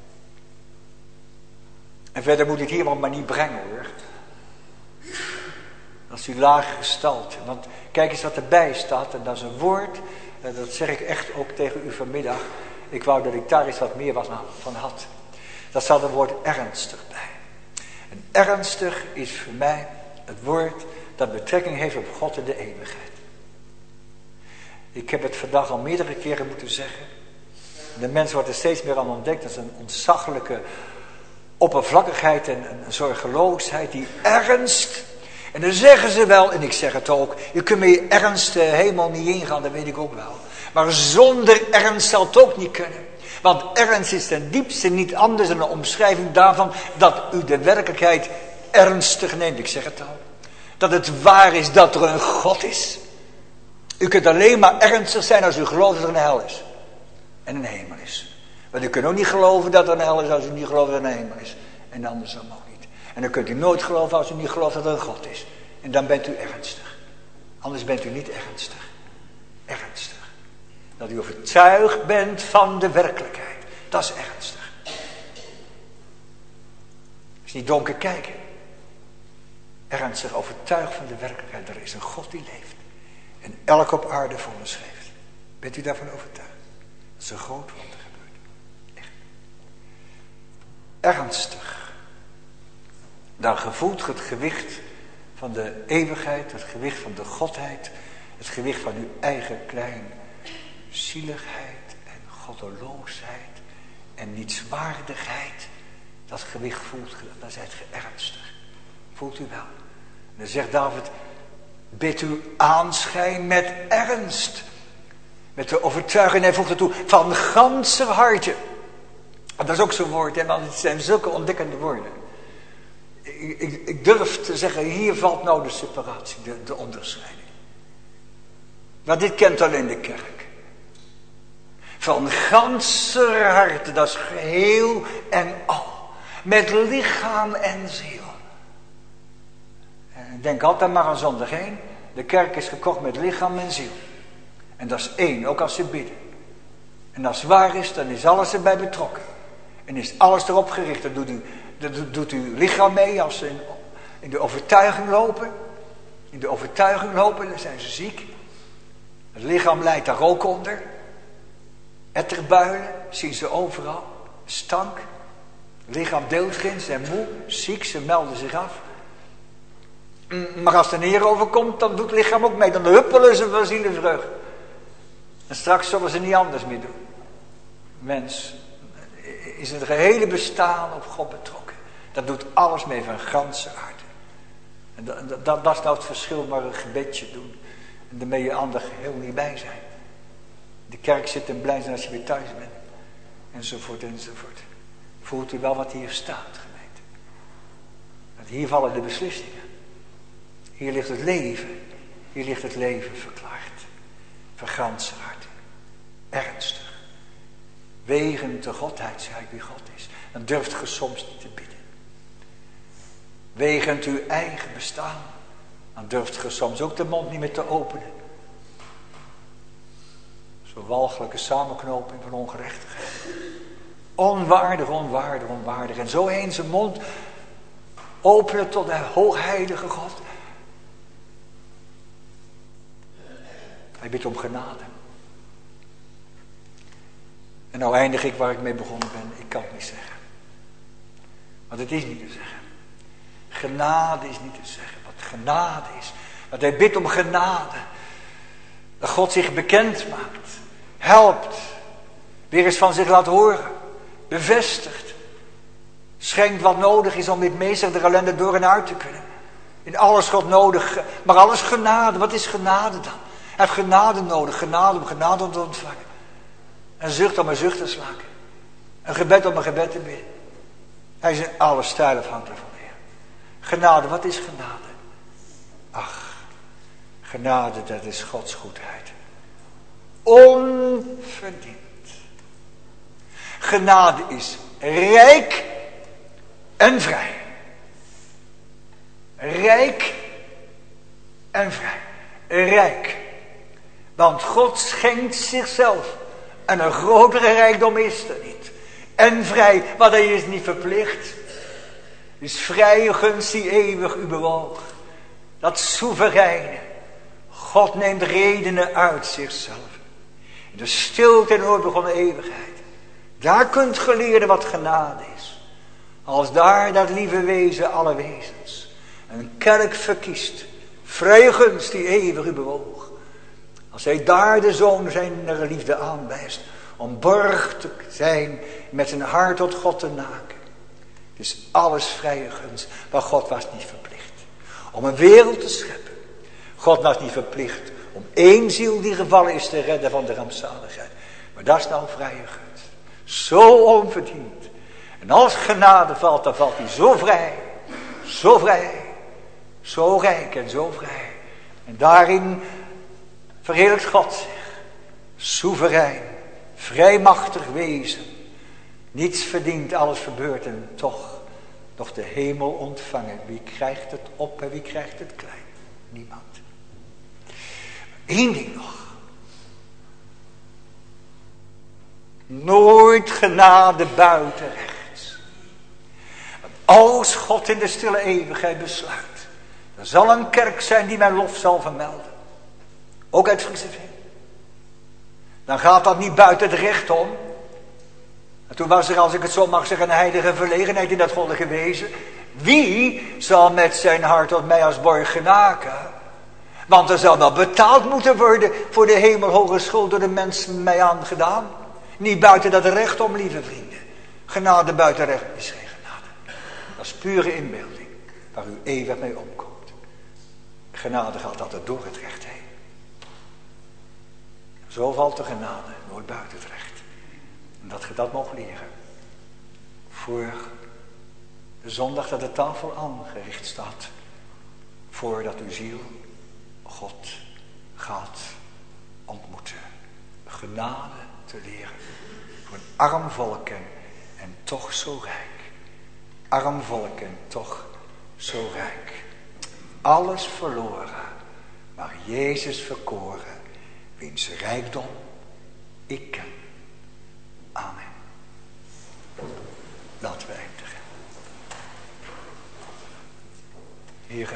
En verder moet ik hier maar niet brengen hoor. Dat is die lage gestalte. Want kijk eens wat erbij staat, en dat is een woord, en dat zeg ik echt ook tegen u vanmiddag. Ik wou dat ik daar eens wat meer van had. Daar staat het woord ernstig bij. En ernstig is voor mij het woord dat betrekking heeft op God en de eeuwigheid. Ik heb het vandaag al meerdere keren moeten zeggen. De mens wordt er steeds meer aan ontdekt. Dat is een ontzaglijke oppervlakkigheid en een zorgeloosheid, die ernst. En dan zeggen ze wel, en ik zeg het ook, je kunt met je ernst helemaal niet ingaan, dat weet ik ook wel. Maar zonder ernst zal het ook niet kunnen. Want ernst is ten diepste niet anders dan een omschrijving daarvan dat u de werkelijkheid ernstig neemt. Ik zeg het al. Dat het waar is dat er een God is. U kunt alleen maar ernstig zijn als u gelooft dat er een hel is. En een hemel is. Want u kunt ook niet geloven dat er een hel is als u niet gelooft dat er een hemel is. En andersom ook niet. En dan kunt u nooit geloven als u niet gelooft dat er een God is. En dan bent u ernstig. Anders bent u niet ernstig. Ernstig. Dat u overtuigd bent van de werkelijkheid. Dat is ernstig. Het is niet donker kijken. Ernstig overtuigd van de werkelijkheid. Er is een God die leeft. En elk op aarde voor ons geeft. Bent u daarvan overtuigd? Dat is een groot wonder gebeurd. Echt. Ernstig. Dan gevoelt het gewicht van de eeuwigheid. Het gewicht van de Godheid. Het gewicht van uw eigen klein zieligheid en goddeloosheid en nietswaardigheid. Dat gewicht voelt je, dan zijt je ernstig. Voelt u wel? En dan zegt David, bid u aanschijn met ernst. Met de overtuiging, hij voegt er toe, van ganser harte. En dat is ook zo'n woord, hè, want het zijn zulke ontdekkende woorden. Ik durf te zeggen, hier valt nou de separatie, de onderscheiding. Maar dit kent alleen de kerk. Van ganser harte, dat is geheel en al. Met lichaam en ziel. En denk altijd maar aan zondag heen. De kerk is gekocht met lichaam en ziel. En dat is één, ook als ze bidden. En als het waar is, dan is alles erbij betrokken. En is alles erop gericht. Dat doet uw lichaam mee als ze in de overtuiging lopen. In de overtuiging lopen, dan zijn ze ziek. Het lichaam lijdt daar ook onder. Etterbuilen, zien ze overal. Stank. Het lichaam deelt geen, ze zijn moe, ziek, ze melden zich af. Maar als de Heer overkomt, dan doet het lichaam ook mee. Dan huppelen ze van zielevreugde. En straks zullen ze niet anders meer doen. Mens is het gehele bestaan op God betrokken. Dat doet alles mee van ganse harte. En dat is nou het verschil, maar een gebedje doen. En daarmee je ander geheel niet bij zijn. De kerk zit en blij zijn als je weer thuis bent. Enzovoort, enzovoort. Voelt u wel wat hier staat, gemeente? Want hier vallen de beslissingen. Hier ligt het leven. Hier ligt het leven verklaard. Van ganse harte. Ernstig. Wegend de godheid, zei ik wie God is. Dan durft ge soms niet te bidden. Wegend uw eigen bestaan. Dan durft ge soms ook de mond niet meer te openen. Zo'n walgelijke samenknoping van ongerechtigheid. Onwaardig, onwaardig, onwaardig. En zo heen zijn mond openen tot de hoogheilige God. Hij bidt om genade. En nou eindig ik waar ik mee begonnen ben. Ik kan het niet zeggen. Want het is niet te zeggen. Genade is niet te zeggen. Wat genade is. Want hij bidt om genade. Dat God zich bekend maakt. Helpt. Weer eens van zich laat horen. Bevestigt. Schenkt wat nodig is om dit meester der ellende door en uit te kunnen. In alles God nodig. Maar alles genade. Wat is genade dan? Hij heeft genade nodig. Genade om genade te ontvangen. Een zucht om een zucht te slaken. Een gebed om een gebed te bidden. Hij is in alle stijl afhankelijk van de Heer. Genade, wat is genade? Ach, genade, dat is Gods goedheid. Onverdiend. Genade is rijk en vrij. Rijk en vrij. Rijk. Want God schenkt zichzelf. En een grotere rijkdom is er niet. En vrij, want hij is niet verplicht. Dus vrije gunst die eeuwig u bewoog. Dat soevereine. God neemt redenen uit zichzelf. In de stilte en onbegonnen eeuwigheid. Daar kunt ge leren wat genade is. Als daar dat lieve wezen alle wezens. Een kerk verkiest. Vrije gunst die eeuwig u bewoog. Als hij daar de zoon zijn liefde aanwijst. Om borg te zijn met zijn hart tot God te naken. Het is alles vrije gunst. Maar God was niet verplicht. Om een wereld te scheppen. God was niet verplicht. Om één ziel die gevallen is te redden van de rampzaligheid. Maar dat is nou vrije gunst. Zo onverdiend. En als genade valt, dan valt hij zo vrij. Zo vrij. Zo rijk en zo vrij. En daarin verheerlijkt God zich. Soeverein. Vrijmachtig wezen. Niets verdient, alles verbeurt en toch nog de hemel ontvangen. Wie krijgt het op en wie krijgt het klein? Niemand. Eén ding nog. Nooit genade buiten rechts. Want als God in de stille eeuwigheid besluit. Er zal een kerk zijn die mijn lof zal vermelden. Ook uit Frieseveen. Dan gaat dat niet buiten het recht om. En toen was er, als ik het zo mag zeggen, een heilige verlegenheid in dat goddige wezen. Wie zal met zijn hart tot mij als borg genaken? Want er zal wel betaald moeten worden voor de hemelhoge schuld door de mensen mij aangedaan. Niet buiten dat recht om, lieve vrienden. Genade buiten recht is geen genade. Dat is pure inbeelding, waar u eeuwig mee omkomt. Genade gaat altijd door het recht heen. Zo valt de genade nooit buiten het recht. En dat je dat mag leren. Voor de zondag dat de tafel aangericht staat. Voordat uw ziel God gaat ontmoeten. Genade te leren. Voor een arm volk en toch zo rijk. Arm volk en toch zo rijk. Alles verloren, maar Jezus verkoren. Wiens rijkdom ik ken. Amen. Laten we eindigen. Here,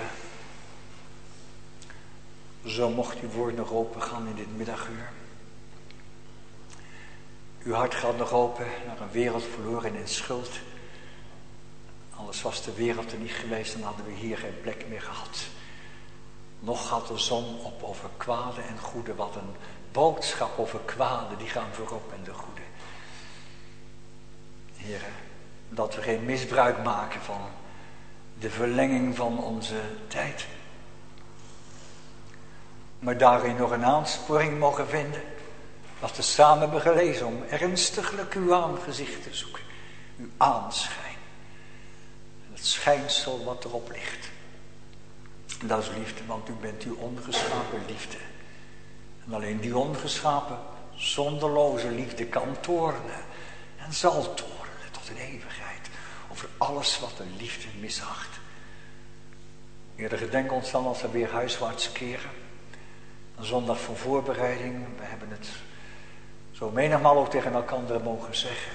zo mocht uw woord nog open gaan in dit middaguur. Uw hart gaat nog open naar een wereld verloren in schuld. Anders was de wereld er niet geweest, dan hadden we hier geen plek meer gehad. Nog gaat de zon op over kwade en goede. Wat een boodschap over kwade, die gaan voorop en de goede. Heren, dat we geen misbruik maken van de verlenging van onze tijd. Maar daarin nog een aansporing mogen vinden. Wat we samen hebben gelezen, om ernstiglijk uw aangezicht te zoeken. Uw aanschijn. En het schijnsel wat erop ligt. En dat is liefde, want u bent uw ongeschapen liefde. En alleen die ongeschapen, zonderloze liefde kan torenen. En zal torenen tot in eeuwigheid. Over alles wat de liefde misacht. Eerder gedenk ons dan als we weer huiswaarts keren. Een zondag van voorbereiding. We hebben het zo menigmaal ook tegen elkaar mogen zeggen.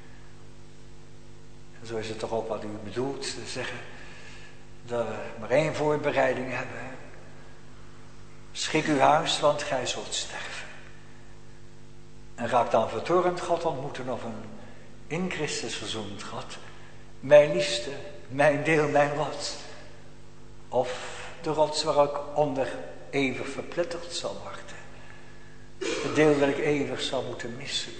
En zo is het toch ook wat u bedoelt te zeggen. Dat we maar één voorbereiding hebben. Schik uw huis, want gij zult sterven. En ga ik dan vertorend God ontmoeten of een in Christus verzoend God. Mijn liefste, mijn deel, mijn lot. Of de rots waar ik onder eeuwig verpletterd zal worden. Het deel dat ik eeuwig zal moeten missen.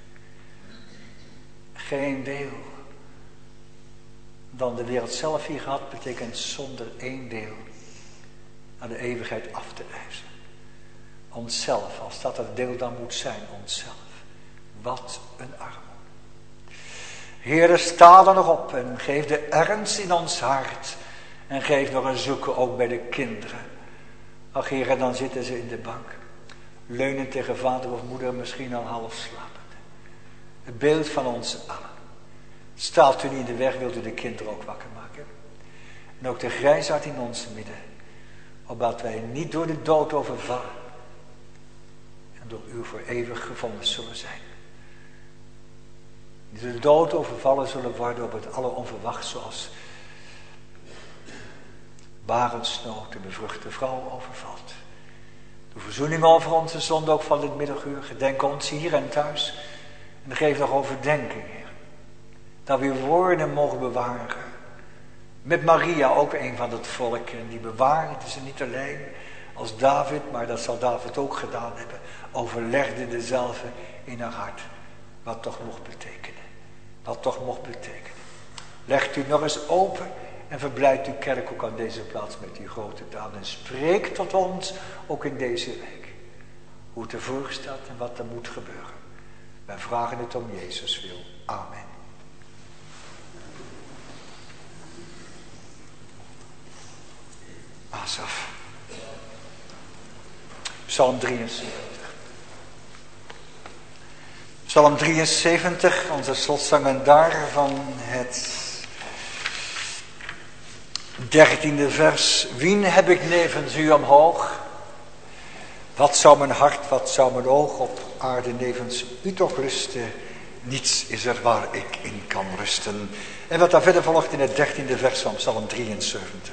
Geen deel dan de wereld zelf hier gehad, betekent zonder één deel naar de eeuwigheid af te reizen. Onszelf, als dat het deel dan moet zijn, onszelf. Wat een armoede. Heere, sta er nog op en geef de ernst in ons hart. En geef nog een zoeken ook bij de kinderen. Ach Heere, dan zitten ze in de bank. Leunend tegen vader of moeder, misschien al half slapend. Het beeld van ons allen. Staat u niet in de weg, wilt u de kinderen ook wakker maken. En ook de grijsaard in ons midden. Opdat wij niet door de dood overvallen. En door u voor eeuwig gevonden zullen zijn. Niet door de dood overvallen zullen worden op het alleronverwacht, zoals Barendsnood, de bevruchte vrouw, overvalt. De verzoening over onze zonde ook van dit middaguur. Gedenk ons hier en thuis. En geef nog overdenking, Heer. Dat we uw woorden mogen bewaren. Met Maria, ook een van het volk. En die bewaarde ze niet alleen als David, maar dat zal David ook gedaan hebben. Overlegde dezelfde in haar hart. Wat toch mocht betekenen. Wat toch mocht betekenen. Legt u nog eens open. En verblijdt uw kerk ook aan deze plaats met die grote daden. En spreek tot ons ook in deze week. Hoe het ervoor staat en wat er moet gebeuren. Wij vragen het om Jezus wil. Amen. Asaf. Psalm 73. Psalm 73, onze slotzangen daar van het 13e vers. Wien heb ik nevens u omhoog? Wat zou mijn hart, wat zou mijn oog op aarde nevens u toch rusten? Niets is er waar ik in kan rusten. En wat daar verder volgt in het 13e vers van Psalm 73.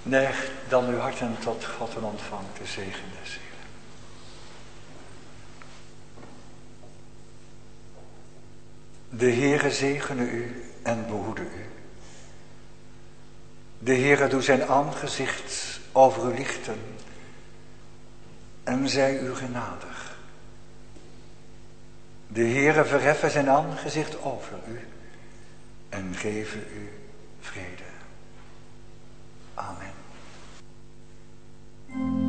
Neig dan uw harten tot God en ontvangt de zegen des Heeren. De Heere zegene u en behoede u. De Heere doe zijn aangezicht over u lichten en zij u genadig. De Heere verheffen zijn aangezicht over u en geven u vrede. Amen.